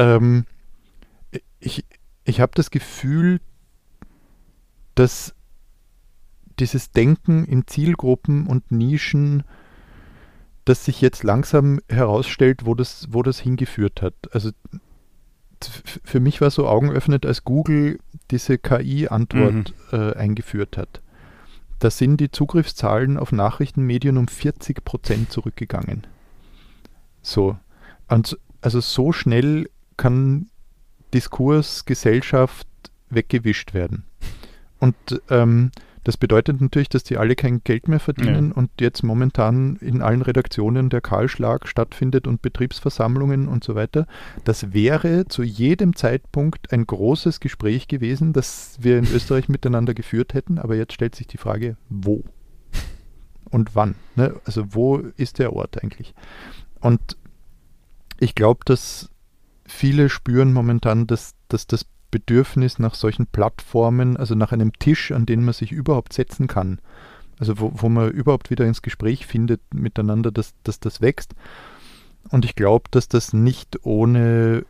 ich habe das Gefühl, dass dieses Denken in Zielgruppen und Nischen, das sich jetzt langsam herausstellt, wo das hingeführt hat. Also für mich war so augenöffnend, als Google diese KI-Antwort eingeführt hat. da sind die Zugriffszahlen auf Nachrichtenmedien um 40% zurückgegangen. So. Und also so schnell kann Diskurs, Gesellschaft weggewischt werden. Und das bedeutet natürlich, dass die alle kein Geld mehr verdienen und jetzt momentan in allen Redaktionen der Kahlschlag stattfindet und Betriebsversammlungen und so weiter. Das wäre zu jedem Zeitpunkt ein großes Gespräch gewesen, das wir in Österreich miteinander geführt hätten, aber jetzt stellt sich die Frage, wo und wann? Ne? Also wo ist der Ort eigentlich? Und ich glaube, dass viele spüren momentan, dass das Bedürfnis nach solchen Plattformen, also nach einem Tisch, an den man sich überhaupt setzen kann, also wo man überhaupt wieder ins Gespräch findet miteinander, dass das wächst. Und ich glaube, dass das nicht ohne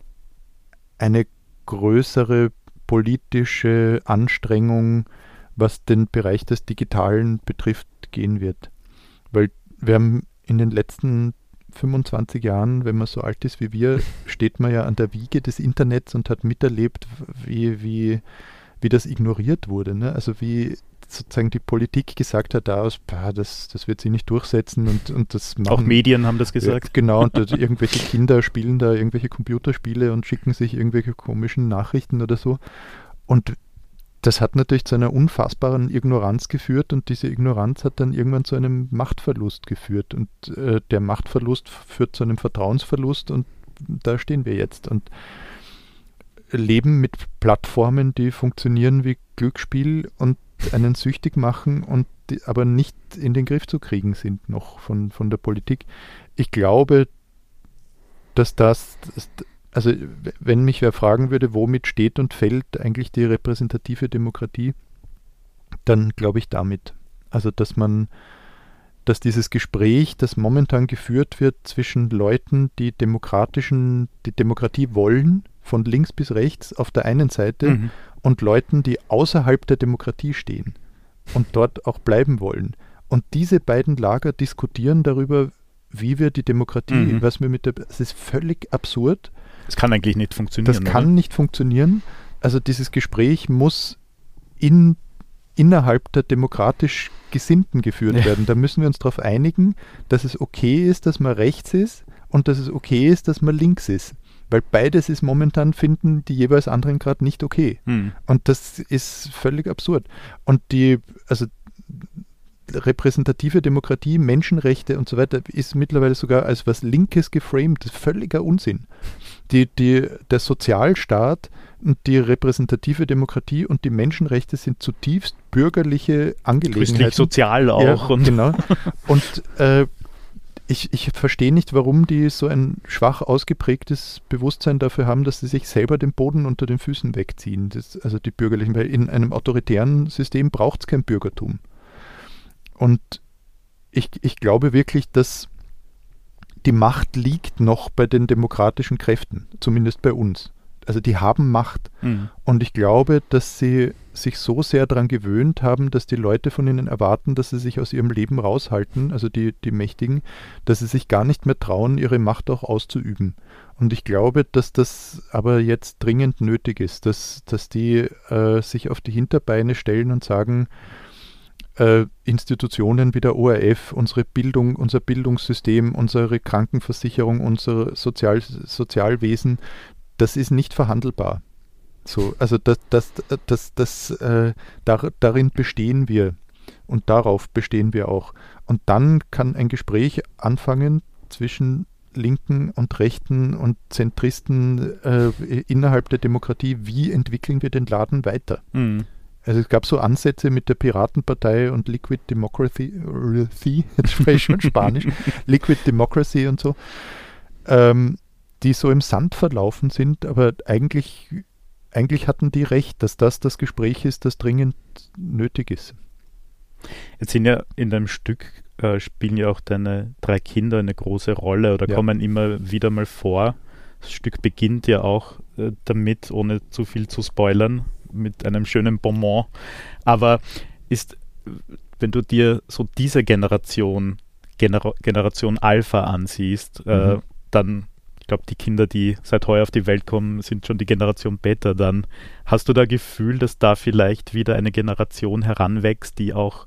eine größere politische Anstrengung, was den Bereich des Digitalen betrifft, gehen wird. Weil wir haben in den letzten 25 Jahren, wenn man so alt ist wie wir, steht man ja an der Wiege des Internets und hat miterlebt, wie das ignoriert wurde. Ne? Also wie sozusagen die Politik gesagt hat, das wird sie nicht durchsetzen und das machen. Auch Medien haben das gesagt. Ja, genau, und irgendwelche Kinder spielen da irgendwelche Computerspiele und schicken sich irgendwelche komischen Nachrichten oder so. Und das hat natürlich zu einer unfassbaren Ignoranz geführt und diese Ignoranz hat dann irgendwann zu einem Machtverlust geführt und der Machtverlust führt zu einem Vertrauensverlust und da stehen wir jetzt und leben mit Plattformen, die funktionieren wie Glücksspiel und einen süchtig machen und die aber nicht in den Griff zu kriegen sind noch von der Politik. Ich glaube, dass also wenn mich wer fragen würde, womit steht und fällt eigentlich die repräsentative Demokratie, dann glaube ich damit. Also dass dieses Gespräch, das momentan geführt wird zwischen Leuten, die Demokratie wollen, von links bis rechts auf der einen Seite und Leuten, die außerhalb der Demokratie stehen und dort auch bleiben wollen. Und diese beiden Lager diskutieren darüber, wie wir die Demokratie, es ist völlig absurd. Das kann eigentlich nicht funktionieren. Das kann nicht funktionieren. Also dieses Gespräch muss innerhalb der demokratisch Gesinnten geführt werden. Da müssen wir uns darauf einigen, dass es okay ist, dass man rechts ist und dass es okay ist, dass man links ist. Weil beides ist momentan, finden die jeweils anderen gerade nicht okay. Und das ist völlig absurd. Und repräsentative Demokratie, Menschenrechte und so weiter ist mittlerweile sogar als was Linkes geframed. Das ist völliger Unsinn. Der Sozialstaat und die repräsentative Demokratie und die Menschenrechte sind zutiefst bürgerliche Angelegenheiten. Christlich sozial auch. Ja, genau. Und ich verstehe nicht, warum die so ein schwach ausgeprägtes Bewusstsein dafür haben, dass sie sich selber den Boden unter den Füßen wegziehen. Also die Bürgerlichen, weil in einem autoritären System braucht es kein Bürgertum. Und ich glaube wirklich, dass die Macht liegt noch bei den demokratischen Kräften, zumindest bei uns. Also die haben Macht. Und ich glaube, dass sie sich so sehr daran gewöhnt haben, dass die Leute von ihnen erwarten, dass sie sich aus ihrem Leben raushalten, also die Mächtigen, dass sie sich gar nicht mehr trauen, ihre Macht auch auszuüben. Und ich glaube, dass das aber jetzt dringend nötig ist, dass die sich auf die Hinterbeine stellen und sagen, Institutionen wie der ORF, unsere Bildung, unser Bildungssystem, unsere Krankenversicherung, unser Sozialwesen, das ist nicht verhandelbar. So, also darin bestehen wir und darauf bestehen wir auch. Und dann kann ein Gespräch anfangen zwischen Linken und Rechten und Zentristen innerhalb der Demokratie. Wie entwickeln wir den Laden weiter? Also es gab so Ansätze mit der Piratenpartei und Liquid Democracy, jetzt spreche ich schon Spanisch, Liquid Democracy und so, die so im Sand verlaufen sind, aber eigentlich hatten die recht, dass das Gespräch ist, das dringend nötig ist. Jetzt sind ja in deinem Stück, spielen ja auch deine 3 Kinder eine große Rolle oder kommen immer wieder mal vor. Das Stück beginnt ja auch damit, ohne zu viel zu spoilern, mit einem schönen Bonbon. Aber wenn du dir so diese Generation Alpha ansiehst, dann glaube, die Kinder, die seit heuer auf die Welt kommen, sind schon die Generation Beta dann. Hast du da Gefühl, dass da vielleicht wieder eine Generation heranwächst, die auch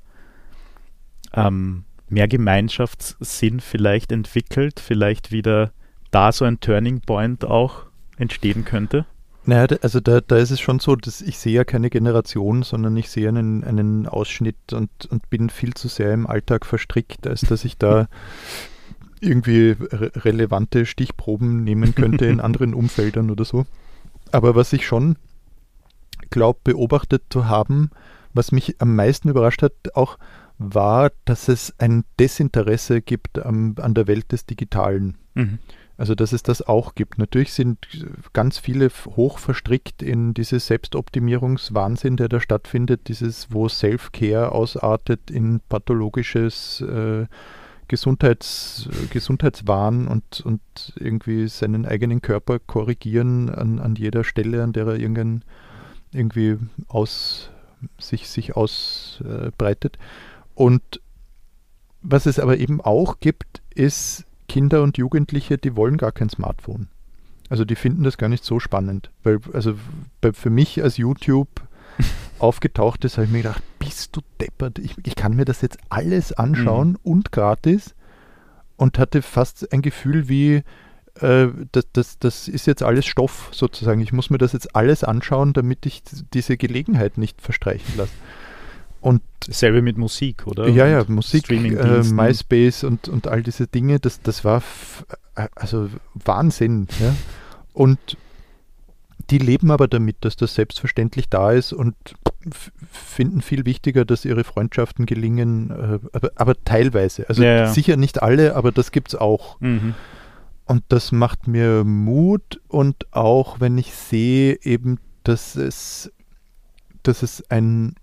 mehr Gemeinschaftssinn vielleicht entwickelt, vielleicht wieder da so ein Turning Point auch entstehen könnte? Naja, also da ist es schon so, dass ich sehe ja keine Generation, sondern ich sehe einen Ausschnitt und bin viel zu sehr im Alltag verstrickt, als dass ich da irgendwie relevante Stichproben nehmen könnte in anderen Umfeldern oder so. Aber was ich schon glaube, beobachtet zu haben, was mich am meisten überrascht hat, auch war, dass es ein Desinteresse gibt an der Welt des Digitalen. Mhm. Also, dass es das auch gibt. Natürlich sind ganz viele hoch verstrickt in dieses Selbstoptimierungswahnsinn, der da stattfindet, wo Self-Care ausartet in pathologisches Gesundheitswahn und irgendwie seinen eigenen Körper korrigieren an jeder Stelle, an der er irgendwie sich ausbreitet. Und was es aber eben auch gibt, ist Kinder und Jugendliche, die wollen gar kein Smartphone. Also die finden das gar nicht so spannend. Weil, also für mich als YouTube aufgetaucht ist, habe ich mir gedacht, bist du deppert? Ich kann mir das jetzt alles anschauen und gratis und hatte fast ein Gefühl wie, das ist jetzt alles Stoff sozusagen. Ich muss mir das jetzt alles anschauen, damit ich diese Gelegenheit nicht verstreichen lasse. Und dasselbe mit Musik, oder? Ja, Musik, Streaming-Diensten. MySpace und all diese Dinge, das war also Wahnsinn. Ja? Und die leben aber damit, dass das selbstverständlich da ist und finden viel wichtiger, dass ihre Freundschaften gelingen, aber teilweise. Also sicher nicht alle, aber das gibt es auch. Mhm. Und das macht mir Mut und auch, wenn ich sehe eben, dass es ein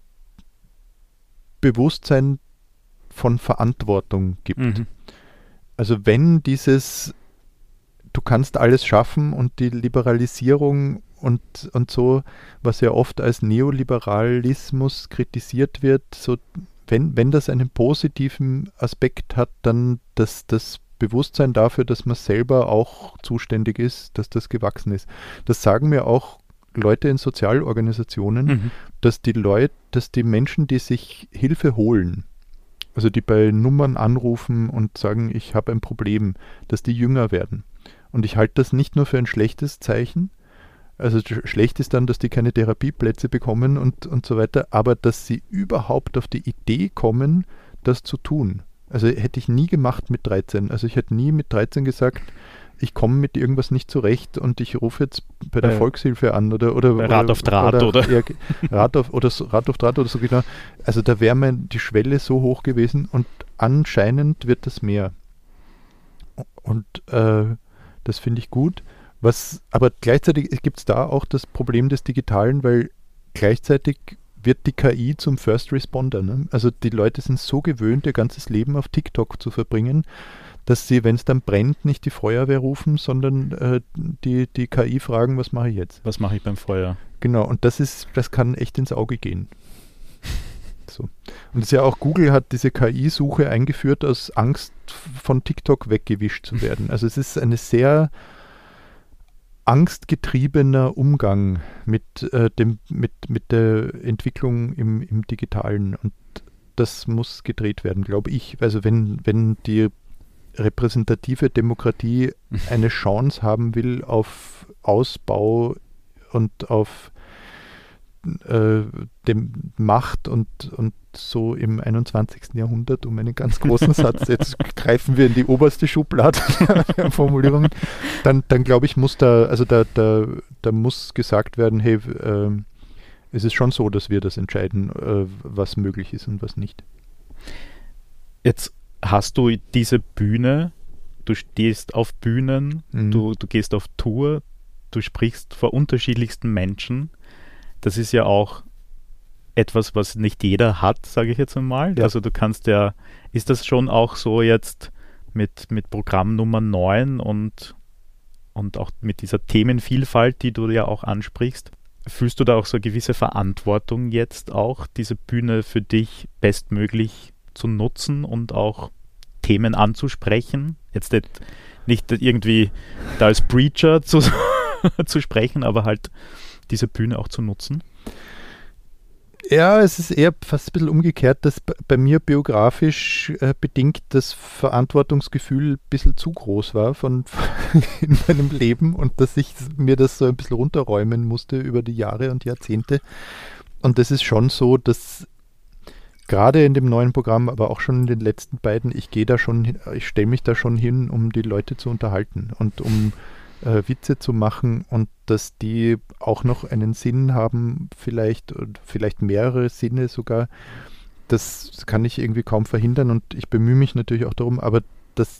Bewusstsein von Verantwortung gibt. Mhm. Also wenn du kannst alles schaffen und die Liberalisierung und so, was ja oft als Neoliberalismus kritisiert wird, so wenn das einen positiven Aspekt hat, dann das Bewusstsein dafür, dass man selber auch zuständig ist, dass das gewachsen ist. Das sagen mir auch Leute in Sozialorganisationen, dass die Menschen, die sich Hilfe holen, also die bei Nummern anrufen und sagen, ich habe ein Problem, dass die jünger werden. Und ich halte das nicht nur für ein schlechtes Zeichen, also schlecht ist dann, dass die keine Therapieplätze bekommen und so weiter, aber dass sie überhaupt auf die Idee kommen, das zu tun. Also hätte ich nie gemacht mit 13. Also ich hätte nie mit 13 gesagt, ich komme mit irgendwas nicht zurecht und ich rufe jetzt bei der Volkshilfe an oder Rat auf Draht oder Rat auf Draht oder so, genau. Also da wäre die Schwelle so hoch gewesen und anscheinend wird das mehr. Und das finde ich gut. Aber gleichzeitig gibt es da auch das Problem des Digitalen, weil gleichzeitig wird die KI zum First Responder. Ne? Also die Leute sind so gewöhnt, ihr ganzes Leben auf TikTok zu verbringen, dass sie, wenn es dann brennt, nicht die Feuerwehr rufen, sondern die KI fragen, was mache ich jetzt? Was mache ich beim Feuer? Genau, und das kann echt ins Auge gehen. So. Und es ist ja auch, Google hat diese KI-Suche eingeführt, aus Angst von TikTok weggewischt zu werden. Also es ist eine sehr angstgetriebener Umgang mit der Entwicklung im Digitalen. Und das muss gedreht werden, glaube ich. Also wenn die repräsentative Demokratie eine Chance haben will auf Ausbau und auf dem Macht und so im 21. Jahrhundert, um einen ganz großen Satz, jetzt greifen wir in die oberste Schublade der Formulierungen, dann glaube ich, muss da muss gesagt werden, hey, es ist schon so, dass wir das entscheiden, was möglich ist und was nicht. Jetzt hast du diese Bühne, du stehst auf Bühnen, du gehst auf Tour, du sprichst vor unterschiedlichsten Menschen. Das ist ja auch etwas, was nicht jeder hat, sage ich jetzt einmal. Ja. Also du kannst ist das schon auch so jetzt mit Programm Nummer 9 und auch mit dieser Themenvielfalt, die du ja auch ansprichst, fühlst du da auch so eine gewisse Verantwortung jetzt auch, diese Bühne für dich bestmöglich zu nutzen und auch Themen anzusprechen? Jetzt nicht irgendwie da als Preacher zu sprechen, aber halt diese Bühne auch zu nutzen? Ja, es ist eher fast ein bisschen umgekehrt, dass bei mir biografisch bedingt das Verantwortungsgefühl ein bisschen zu groß war in meinem Leben und dass ich mir das so ein bisschen runterräumen musste über die Jahre und Jahrzehnte. Und das ist schon so, dass gerade in dem neuen Programm, aber auch schon in den letzten beiden, ich stelle mich da schon hin, um die Leute zu unterhalten und um Witze zu machen und dass die auch noch einen Sinn haben, vielleicht mehrere Sinne sogar, das kann ich irgendwie kaum verhindern und ich bemühe mich natürlich auch darum, aber das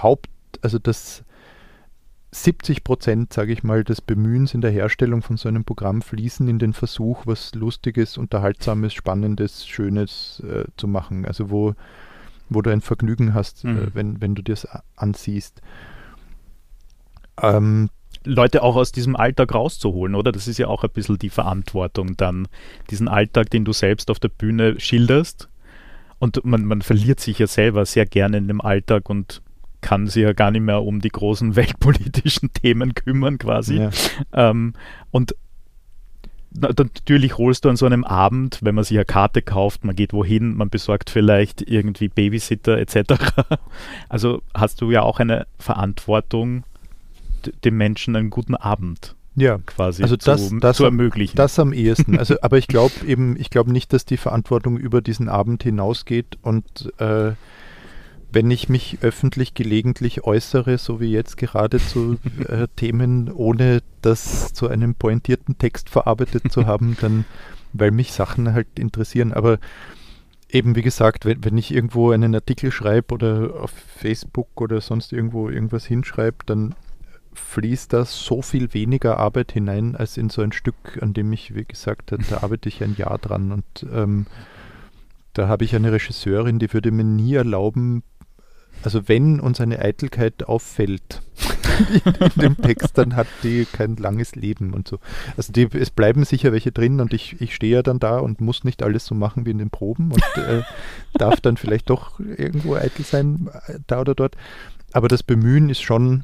70%, sage ich mal, des Bemühens in der Herstellung von so einem Programm fließen in den Versuch, was Lustiges, Unterhaltsames, Spannendes, Schönes zu machen. Also wo du ein Vergnügen hast, wenn du dir das ansiehst. Leute auch aus diesem Alltag rauszuholen, oder? Das ist ja auch ein bisschen die Verantwortung dann, diesen Alltag, den du selbst auf der Bühne schilderst. Und man verliert sich ja selber sehr gerne in dem Alltag und kann sich ja gar nicht mehr um die großen weltpolitischen Themen kümmern quasi. Ja. Und natürlich holst du an so einem Abend, wenn man sich eine Karte kauft, man geht wohin, man besorgt vielleicht irgendwie Babysitter etc. Also hast du ja auch eine Verantwortung, dem Menschen einen guten Abend quasi zu ermöglichen. Das am ehesten. Also, aber ich glaube nicht, dass die Verantwortung über diesen Abend hinausgeht und wenn ich mich öffentlich gelegentlich äußere, so wie jetzt gerade zu Themen, ohne das zu einem pointierten Text verarbeitet zu haben, dann, weil mich Sachen halt interessieren. Aber eben, wie gesagt, wenn ich irgendwo einen Artikel schreibe oder auf Facebook oder sonst irgendwo irgendwas hinschreibe, dann fließt da so viel weniger Arbeit hinein als in so ein Stück, an dem ich, wie gesagt, da arbeite ich ein Jahr dran und da habe ich eine Regisseurin, die würde mir nie erlauben, also wenn uns eine Eitelkeit auffällt in dem Text, dann hat die kein langes Leben und so. Also es bleiben sicher welche drin und ich stehe ja dann da und muss nicht alles so machen wie in den Proben und darf dann vielleicht doch irgendwo eitel sein, da oder dort. Aber das Bemühen ist schon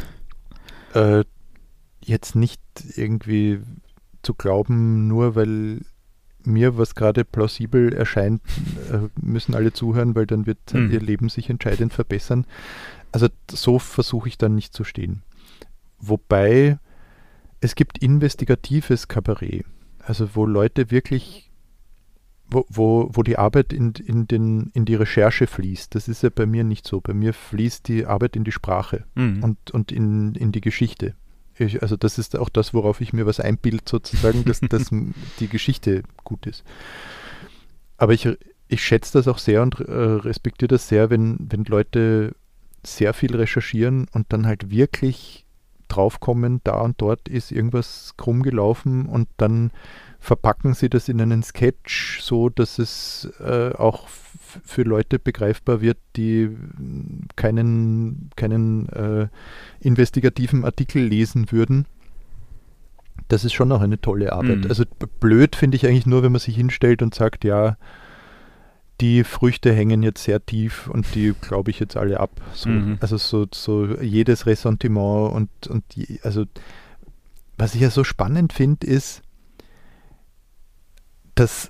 jetzt nicht irgendwie zu glauben, nur weil mir was gerade plausibel erscheint, müssen alle zuhören, weil dann wird ihr Leben sich entscheidend verbessern. Also so versuche ich dann nicht zu stehen. Wobei es gibt investigatives Kabarett, also wo Leute wirklich, wo die Arbeit in die Recherche fließt. Das ist ja bei mir nicht so. Bei mir fließt die Arbeit in die Sprache und in die Geschichte. Also das ist auch das, worauf ich mir was einbilde sozusagen, dass die Geschichte gut ist. Aber ich schätze das auch sehr und respektiere das sehr, wenn Leute sehr viel recherchieren und dann halt wirklich draufkommen, da und dort ist irgendwas krumm gelaufen und dann verpacken sie das in einen Sketch, so dass es auch für Leute begreifbar wird, die keinen investigativen Artikel lesen würden. Das ist schon auch eine tolle Arbeit. Also blöd finde ich eigentlich nur, wenn man sich hinstellt und sagt, ja, die Früchte hängen jetzt sehr tief und die glaube ich jetzt alle ab. So, also so jedes Ressentiment also was ich ja so spannend finde, ist, dass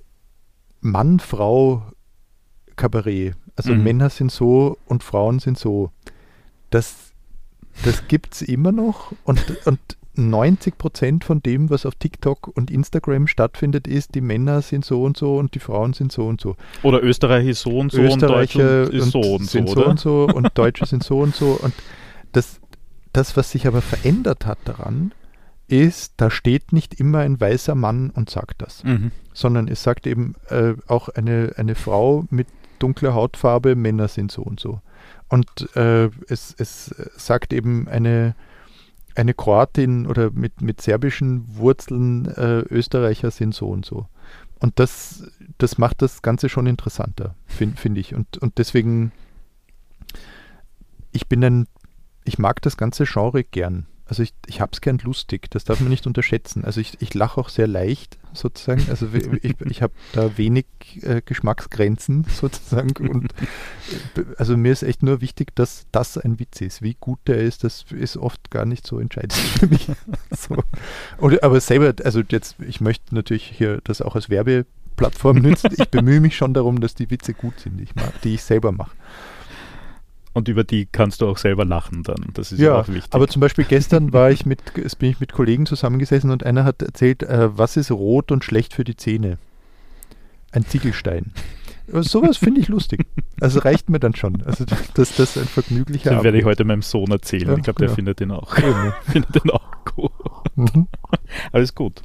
Mann-Frau-Kabarett, also Männer sind so und Frauen sind so, das gibt es immer noch und 90% von dem, was auf TikTok und Instagram stattfindet, ist, die Männer sind so und die Frauen sind so und so. Oder Österreich ist so und so Österreicher und Deutschland ist so und sind so, oder? Und so und Deutsche sind so und so. Und das, was sich aber verändert hat daran, ist, da steht nicht immer ein weißer Mann und sagt das, sondern es sagt eben auch eine Frau mit dunkler Hautfarbe, Männer sind so und so. Und es sagt eben eine Kroatin oder mit serbischen Wurzeln, Österreicher sind so und so. Und das macht das Ganze schon interessanter, finde ich. Und deswegen, ich mag das ganze Genre gern. Also ich habe es gern lustig, das darf man nicht unterschätzen. Also ich lache auch sehr leicht sozusagen. Also ich habe da wenig Geschmacksgrenzen sozusagen. Und also mir ist echt nur wichtig, dass das ein Witz ist. Wie gut der ist, das ist oft gar nicht so entscheidend für mich. So. Aber selber, also jetzt, ich möchte natürlich hier das auch als Werbeplattform nutzen. Ich bemühe mich schon darum, dass die Witze gut sind, die ich selber mache. Und über die kannst du auch selber lachen dann. Das ist ja auch wichtig. Aber zum Beispiel gestern bin ich mit Kollegen zusammengesessen und einer hat erzählt, was ist rot und schlecht für die Zähne? Ein Ziegelstein. Sowas finde ich lustig. Also reicht mir dann schon. Also das ist ein vergnüglicher Den werde ich heute meinem Sohn erzählen. Ja, ich glaube, der findet den auch. Findet den auch gut. Mhm. Alles gut.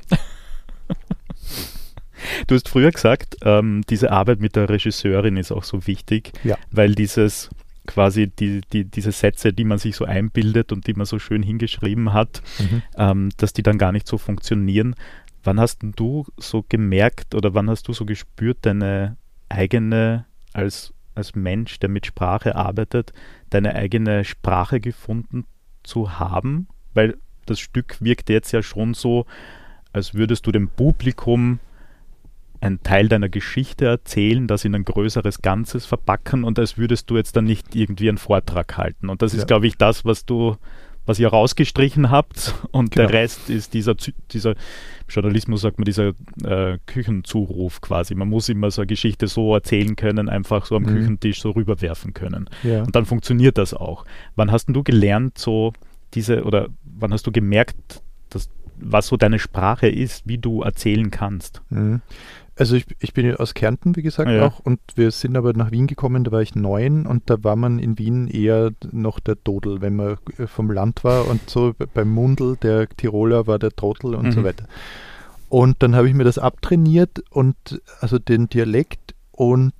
Du hast früher gesagt, diese Arbeit mit der Regisseurin ist auch so wichtig, weil dieses quasi diese Sätze, die man sich so einbildet und die man so schön hingeschrieben hat, dass die dann gar nicht so funktionieren. Wann hast du so gemerkt oder wann hast du so gespürt, deine eigene, als Mensch, der mit Sprache arbeitet, deine eigene Sprache gefunden zu haben? Weil das Stück wirkt jetzt ja schon so, als würdest du dem Publikum einen Teil deiner Geschichte erzählen, das in ein größeres Ganzes verpacken und als würdest du jetzt dann nicht irgendwie einen Vortrag halten. Und das ist, glaube ich, das, was ihr rausgestrichen habt und der Rest ist dieser Journalismus, sagt man, dieser Küchenzuruf quasi. Man muss immer so eine Geschichte so erzählen können, einfach so am Küchentisch so rüberwerfen können. Ja. Und dann funktioniert das auch. Wann hast du gelernt, wann hast du gemerkt, was so deine Sprache ist, wie du erzählen kannst? Also ich bin aus Kärnten, wie gesagt, auch, und wir sind aber nach Wien gekommen, da war ich 9 und da war man in Wien eher noch der Dodel, wenn man vom Land war und so beim Mundl, der Tiroler war der Trottel und so weiter. Und dann habe ich mir das abtrainiert und also den Dialekt und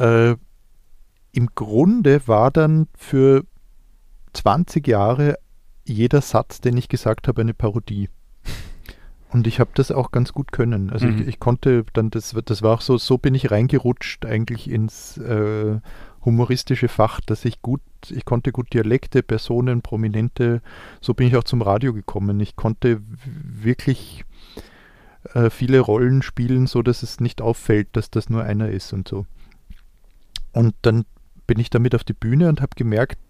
im Grunde war dann für 20 Jahre jeder Satz, den ich gesagt habe, eine Parodie. Und ich habe das auch ganz gut können. Also ich konnte dann, das war auch so bin ich reingerutscht eigentlich ins humoristische Fach, dass ich konnte gut Dialekte, Personen, Prominente, so bin ich auch zum Radio gekommen. Ich konnte wirklich viele Rollen spielen, so dass es nicht auffällt, dass das nur einer ist und so. Und dann bin ich damit auf die Bühne und habe gemerkt,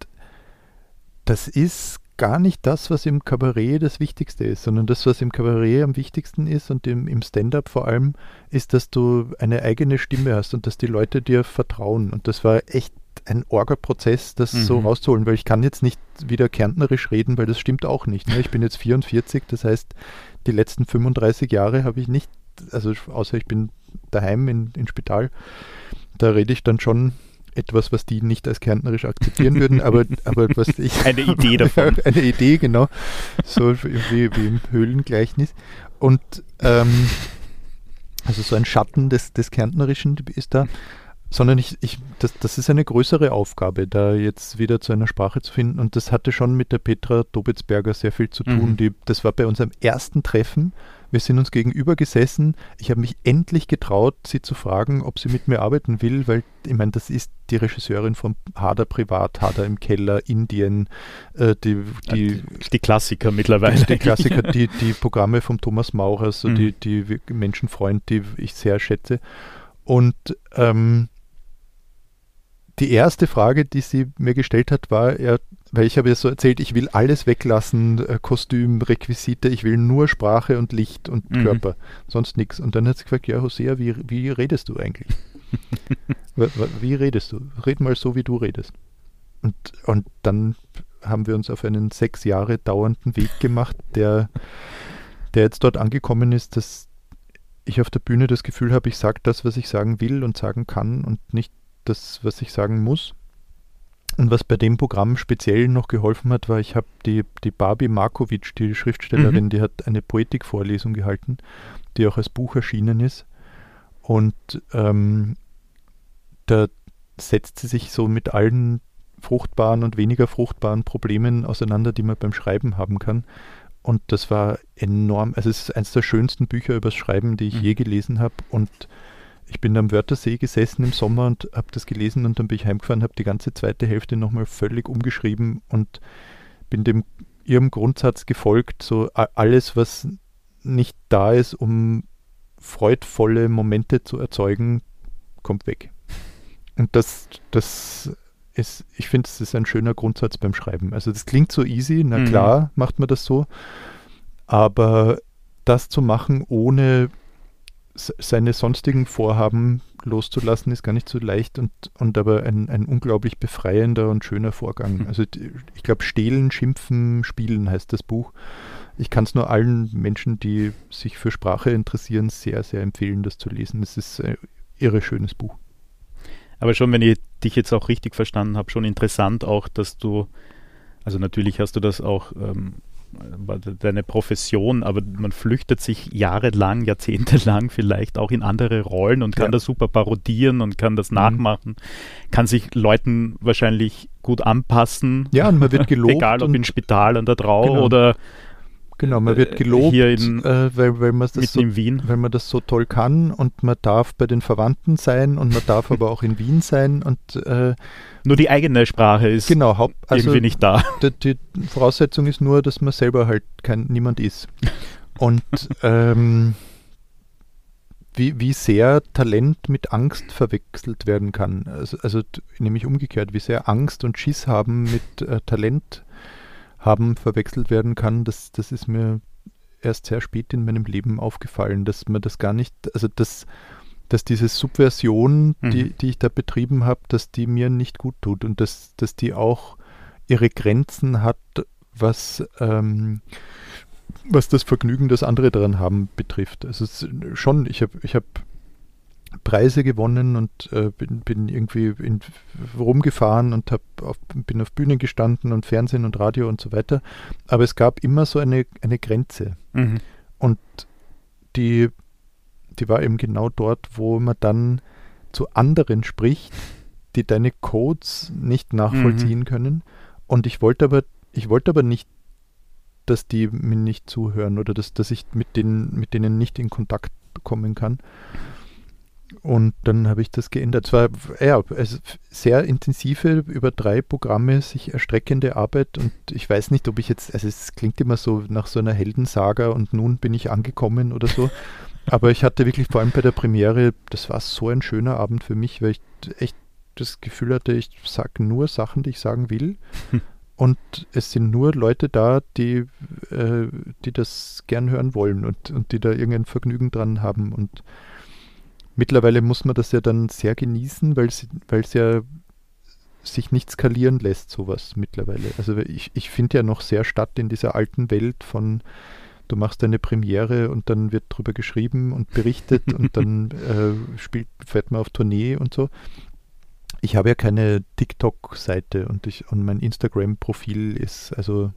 das ist gar nicht das, was im Kabarett das Wichtigste ist, sondern das, was im Kabarett am wichtigsten ist und im Stand-up vor allem, ist, dass du eine eigene Stimme hast und dass die Leute dir vertrauen. Und das war echt ein Orga-Prozess, das so rauszuholen, weil ich kann jetzt nicht wieder kärntnerisch reden, weil das stimmt auch nicht. Ne? Ich bin jetzt 44, das heißt, die letzten 35 Jahre habe ich nicht, also außer ich bin daheim in Spital, da rede ich dann schon etwas, was die nicht als kärntnerisch akzeptieren würden, aber was ich... Eine Idee davon. Eine Idee, genau. So wie im Höhlengleichnis. Und also so ein Schatten des Kärntnerischen ist da, sondern das ist eine größere Aufgabe, da jetzt wieder zu einer Sprache zu finden. Und das hatte schon mit der Petra Dobitzberger sehr viel zu tun. Das war bei unserem ersten Treffen. Wir sind uns gegenüber gesessen. Ich habe mich endlich getraut, sie zu fragen, ob sie mit mir arbeiten will, weil, ich meine, das ist die Regisseurin von Hader Privat, Hader im Keller, Indien, die Klassiker mittlerweile. Die Klassiker, die Programme von Thomas Maurer, so die Menschenfreund, die ich sehr schätze. Und die erste Frage, die sie mir gestellt hat, war, weil ich habe ja so erzählt, ich will alles weglassen, Kostüm, Requisite, ich will nur Sprache und Licht und Körper, sonst nichts. Und dann hat sie gefragt, ja Hosea, wie redest du eigentlich? Wie redest du? Red mal so, wie du redest. Und dann haben wir uns auf einen 6 Jahre dauernden Weg gemacht, der jetzt dort angekommen ist, dass ich auf der Bühne das Gefühl habe, ich sage das, was ich sagen will und sagen kann und nicht das, was ich sagen muss. Und was bei dem Programm speziell noch geholfen hat, war, ich habe die Barbie Markovic, die Schriftstellerin, die hat eine Poetikvorlesung gehalten, die auch als Buch erschienen ist. Und da setzt sie sich so mit allen fruchtbaren und weniger fruchtbaren Problemen auseinander, die man beim Schreiben haben kann. Und das war enorm, also es ist eines der schönsten Bücher übers Schreiben, die ich je gelesen habe. Und ich bin am Wörthersee gesessen im Sommer und habe das gelesen und dann bin ich heimgefahren, habe die ganze zweite Hälfte nochmal völlig umgeschrieben und bin dem ihrem Grundsatz gefolgt, so alles, was nicht da ist, um freudvolle Momente zu erzeugen, kommt weg. Und das ist, ich finde, das ist ein schöner Grundsatz beim Schreiben. Also das klingt so easy, na klar macht man das so, aber das zu machen, ohne seine sonstigen Vorhaben loszulassen, ist gar nicht so leicht und aber ein unglaublich befreiender und schöner Vorgang. Also ich glaube, Stehlen, Schimpfen, Spielen heißt das Buch. Ich kann es nur allen Menschen, die sich für Sprache interessieren, sehr, sehr empfehlen, das zu lesen. Es ist ein irre schönes Buch. Aber schon, wenn ich dich jetzt auch richtig verstanden habe, schon interessant auch, dass du, also natürlich hast du das auch, deine Profession, aber man flüchtet sich jahrelang, jahrzehntelang vielleicht auch in andere Rollen und kann das super parodieren und kann das nachmachen, kann sich Leuten wahrscheinlich gut anpassen. Ja, und man wird gelobt. Egal ob in Spital an der Drau oder genau, man wird gelobt, hier weil man das in Wien. Weil man das so toll kann und man darf bei den Verwandten sein und man darf aber auch in Wien sein und nur die eigene Sprache ist irgendwie nicht da. Die Voraussetzung ist nur, dass man selber halt niemand ist. Und wie sehr Talent mit Angst verwechselt werden kann. Also nämlich umgekehrt, wie sehr Angst und Schiss haben mit Talent haben verwechselt werden kann, das ist mir erst sehr spät in meinem Leben aufgefallen, dass man das gar nicht, also dass diese Subversion, die ich da betrieben habe, dass die mir nicht gut tut und dass die auch ihre Grenzen hat, was das Vergnügen, das andere daran haben, betrifft. Also schon, ich hab Preise gewonnen und bin irgendwie rumgefahren und bin auf Bühnen gestanden und Fernsehen und Radio und so weiter. Aber es gab immer so eine Grenze. Und die war eben genau dort, wo man dann zu anderen spricht, die deine Codes nicht nachvollziehen können. Und ich wollte aber nicht, dass die mir nicht zuhören oder dass ich mit denen nicht in Kontakt kommen kann. Und dann habe ich das geändert. Es war sehr intensive, über 3 Programme sich erstreckende Arbeit und ich weiß nicht, ob ich jetzt, also es klingt immer so nach so einer Heldensaga und nun bin ich angekommen oder so, aber ich hatte wirklich vor allem bei der Premiere, das war so ein schöner Abend für mich, weil ich echt das Gefühl hatte, ich sage nur Sachen, die ich sagen will und es sind nur Leute da, die das gern hören wollen und die da irgendein Vergnügen dran haben und mittlerweile muss man das ja dann sehr genießen, weil es ja sich nicht skalieren lässt, sowas mittlerweile. Also ich finde ja noch sehr statt in dieser alten Welt von, du machst eine Premiere und dann wird drüber geschrieben und berichtet und dann fährt man auf Tournee und so. Ich habe ja keine TikTok-Seite und mein Instagram-Profil ist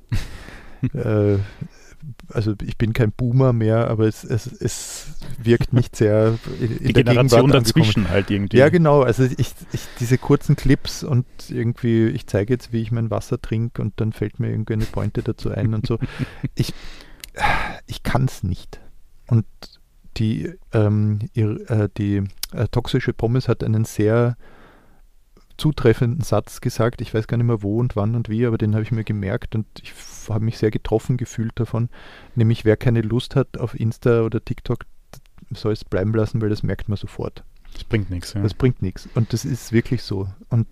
also ich bin kein Boomer mehr, aber es wirkt nicht sehr in die der Generation Gegenwart dazwischen angekommen. halt irgendwie. Ja, genau. Also ich diese kurzen Clips und irgendwie, ich zeige jetzt, wie ich mein Wasser trinke und dann fällt mir irgendwie eine Pointe dazu ein und so. Ich kann es nicht. Und die toxische Pommes hat einen sehr zutreffenden Satz gesagt, ich weiß gar nicht mehr wo und wann und wie, aber den habe ich mir gemerkt und ich habe mich sehr getroffen gefühlt davon, nämlich wer keine Lust hat auf Insta oder TikTok, soll es bleiben lassen, weil das merkt man sofort. Das bringt nichts. Ja. Das bringt nichts und das ist wirklich so und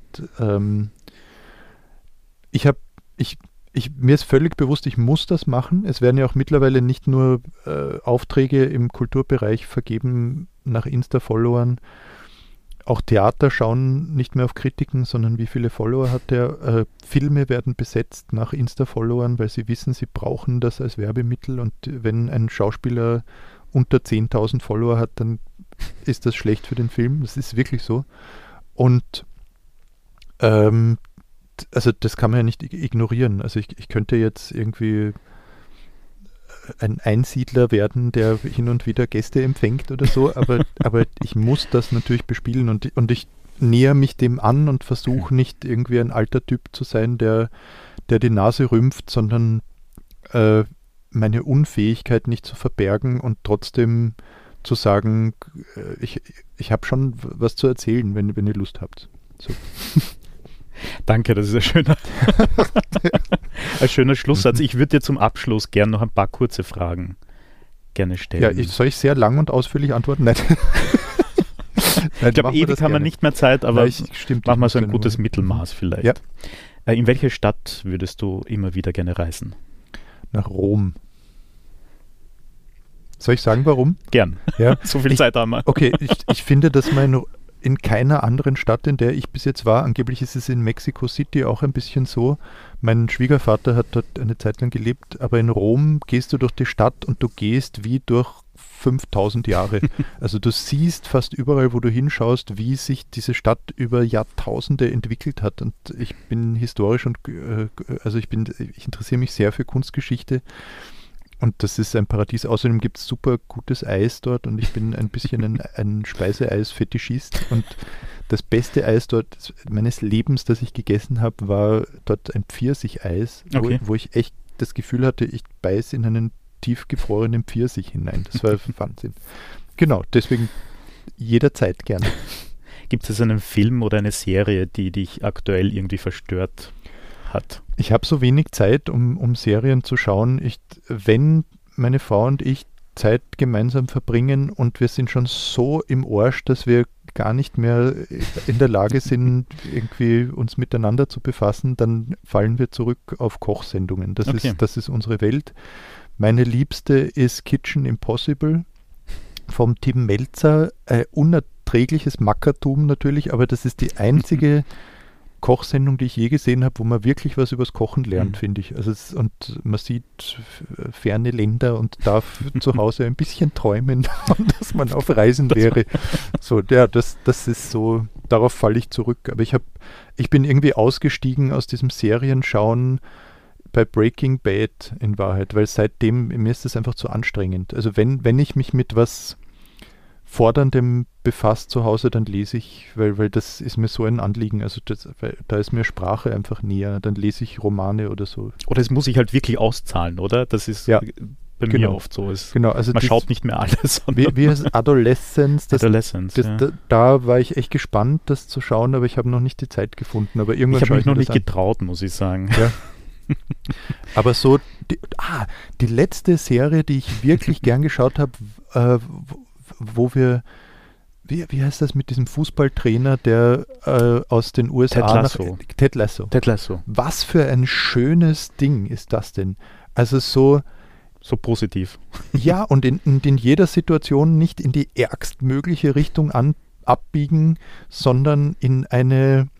mir ist völlig bewusst, ich muss das machen. Es werden ja auch mittlerweile nicht nur Aufträge im Kulturbereich vergeben nach Insta-Followern. Auch Theater schauen nicht mehr auf Kritiken, sondern wie viele Follower hat der. Filme werden besetzt nach Insta-Followern, weil sie wissen, sie brauchen das als Werbemittel. Und wenn ein Schauspieler unter 10.000 Follower hat, dann ist das schlecht für den Film. Das ist wirklich so. Und also das kann man ja nicht ignorieren. Also ich könnte jetzt irgendwie ein Einsiedler werden, der hin und wieder Gäste empfängt oder so, aber ich muss das natürlich bespielen und ich näher mich dem an und versuche nicht irgendwie ein alter Typ zu sein, der die Nase rümpft, sondern meine Unfähigkeit nicht zu verbergen und trotzdem zu sagen, ich habe schon was zu erzählen, wenn ihr Lust habt. So. Danke, das ist ein schöner Ein schöner Schlusssatz. Ich würde dir zum Abschluss gerne noch ein paar kurze Fragen gerne stellen. Ja, soll ich sehr lang und ausführlich antworten? Nein. Ich glaube, ewig haben wir nicht mehr Zeit, aber machen wir so ein gutes Mittelmaß vielleicht. Ja. In welche Stadt würdest du immer wieder gerne reisen? Nach Rom. Soll ich sagen, warum? Gern. Ja. So viel Zeit haben wir. Okay, ich finde, dass man in keiner anderen Stadt, in der ich bis jetzt war, angeblich ist es in Mexico City auch ein bisschen so, mein Schwiegervater hat dort eine Zeit lang gelebt, aber in Rom gehst du durch die Stadt und du gehst wie durch 5000 Jahre. Also du siehst fast überall, wo du hinschaust, wie sich diese Stadt über Jahrtausende entwickelt hat. Und ich bin historisch und ich interessiere mich sehr für Kunstgeschichte. Und das ist ein Paradies. Außerdem gibt es super gutes Eis dort und ich bin ein bisschen ein Speiseeis-Fetischist. Und das beste Eis dort meines Lebens, das ich gegessen habe, war dort ein Pfirsicheis, wo ich echt das Gefühl hatte, ich beiß in einen tiefgefrorenen Pfirsich hinein. Das war Wahnsinn. Genau, deswegen jederzeit gerne. Gibt es einen Film oder eine Serie, die dich aktuell irgendwie verstört hat? Ich habe so wenig Zeit, um Serien zu schauen. Wenn meine Frau und ich Zeit gemeinsam verbringen und wir sind schon so im Arsch, dass wir gar nicht mehr in der Lage sind, irgendwie uns miteinander zu befassen, dann fallen wir zurück auf Kochsendungen. Das ist unsere Welt. Meine liebste ist Kitchen Impossible vom Tim Melzer. Unerträgliches Mackertum natürlich, aber das ist die einzige Kochsendung, die ich je gesehen habe, wo man wirklich was übers Kochen lernt, finde ich. Also und man sieht ferne Länder und darf zu Hause ein bisschen träumen, dass man auf Reisen wäre. So, ja, das ist so, darauf falle ich zurück. Aber ich bin irgendwie ausgestiegen aus diesem Serienschauen bei Breaking Bad in Wahrheit, weil seitdem, mir ist das einfach zu anstrengend. Also wenn ich mich mit was Forderndem befasst zu Hause, dann lese ich, weil das ist mir so ein Anliegen, also da ist mir Sprache einfach näher, dann lese ich Romane oder so. Oder es muss sich halt wirklich auszahlen, oder? Das ist bei mir oft so. Also man schaut nicht mehr alles. Wie heißt Adolescence? Ja. Da war ich echt gespannt, das zu schauen, aber ich habe noch nicht die Zeit gefunden. Aber irgendwann ich habe mich noch nicht getraut, muss ich sagen. Ja. Aber so, die letzte Serie, die ich wirklich gern geschaut habe, wo wir, wie heißt das mit diesem Fußballtrainer, der aus den USA Ted Lasso. Ted Lasso. Was für ein schönes Ding ist das denn? Also so positiv. Ja, und in jeder Situation nicht in die ärgstmögliche Richtung abbiegen, sondern in eine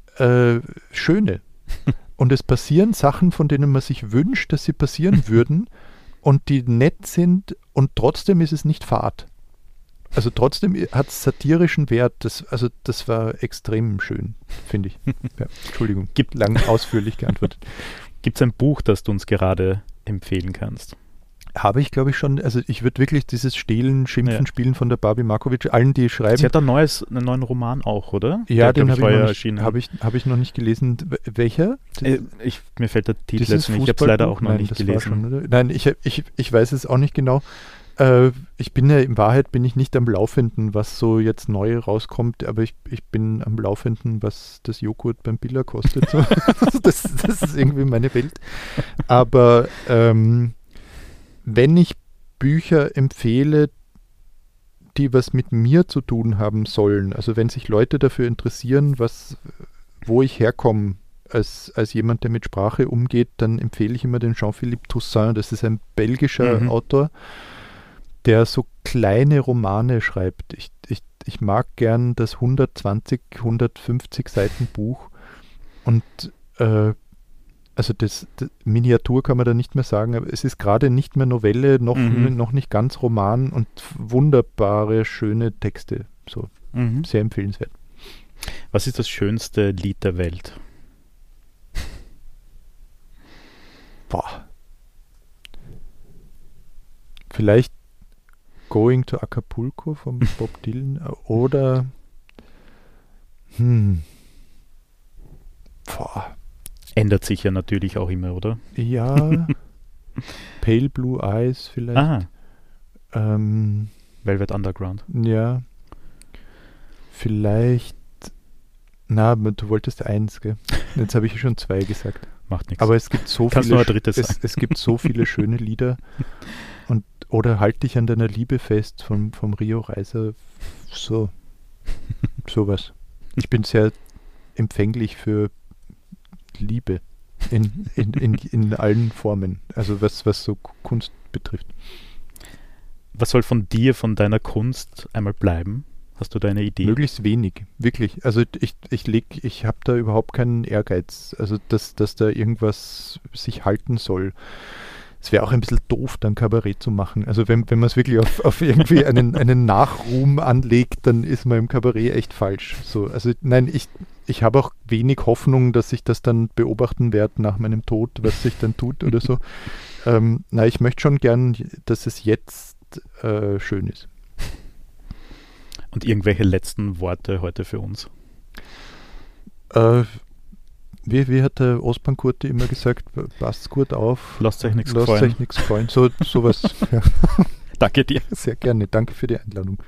schöne. Und es passieren Sachen, von denen man sich wünscht, dass sie passieren würden und die nett sind und trotzdem ist es nicht fad. Also trotzdem hat es satirischen Wert. Das war extrem schön, finde ich. Ja, Entschuldigung, lang ausführlich geantwortet. Gibt es ein Buch, das du uns gerade empfehlen kannst? Habe ich, glaube ich, schon. Also ich würde wirklich dieses Stehlen, Schimpfen, Spielen von der Barbie Markovic, allen, die schreiben. Sie hat einen neuen Roman auch, oder? Ja, den habe ich noch nicht gelesen. Welcher? Mir fällt der Titel jetzt nicht. Ich habe es leider auch noch nicht gelesen. Nein, ich weiß es auch nicht genau. In Wahrheit bin ich nicht am Laufenden, was so jetzt neu rauskommt, aber ich bin am Laufenden, was das Joghurt beim Billa kostet. So. das ist irgendwie meine Welt. Aber wenn ich Bücher empfehle, die was mit mir zu tun haben sollen, also wenn sich Leute dafür interessieren, wo ich herkomme, als jemand, der mit Sprache umgeht, dann empfehle ich immer den Jean-Philippe Toussaint. Das ist ein belgischer Autor, der so kleine Romane schreibt. Ich mag gern das 120, 150 Seiten Buch und also das Miniatur kann man da nicht mehr sagen, aber es ist gerade nicht mehr Novelle, noch nicht ganz Roman und wunderbare, schöne Texte. So, sehr empfehlenswert. Was ist das schönste Lied der Welt? Vielleicht Going to Acapulco von Bob Dylan oder Ändert sich ja natürlich auch immer, oder? Ja. Pale Blue Eyes vielleicht. Velvet Underground. Ja. Vielleicht. Du wolltest eins, gell? Jetzt habe ich schon zwei gesagt. Macht nichts. Aber es gibt so Kannst viele, nur ein drittes sagen. es gibt so viele schöne Lieder. Oder Halt dich an deiner Liebe fest vom Rio Reiser. Sowas. Ich bin sehr empfänglich für Liebe in allen Formen. Also was so Kunst betrifft. Was soll von dir, von deiner Kunst einmal bleiben? Hast du da eine Idee? Möglichst wenig, wirklich. Also ich habe da überhaupt keinen Ehrgeiz, also dass da irgendwas sich halten soll. Es wäre auch ein bisschen doof, dann Kabarett zu machen. Also wenn man es wirklich auf irgendwie einen Nachruhm anlegt, dann ist man im Kabarett echt falsch. So, also nein, ich habe auch wenig Hoffnung, dass ich das dann beobachten werde nach meinem Tod, was sich dann tut oder so. Ich möchte schon gern, dass es jetzt schön ist. Und irgendwelche letzten Worte heute für uns? Wie hat der Ostbankurti immer gesagt, passt gut auf. Lasst euch nichts gefallen. Lasst euch nichts gefallen. Sowas. Ja. Danke dir. Sehr gerne. Danke für die Einladung.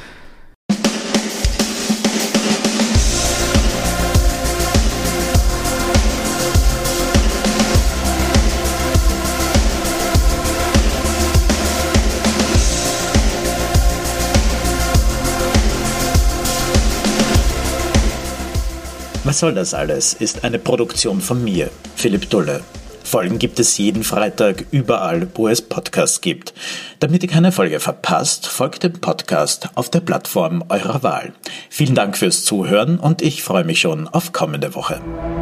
Was soll das alles? Ist eine Produktion von mir, Philipp Dulle. Folgen gibt es jeden Freitag überall, wo es Podcasts gibt. Damit ihr keine Folge verpasst, folgt dem Podcast auf der Plattform eurer Wahl. Vielen Dank fürs Zuhören und ich freue mich schon auf kommende Woche.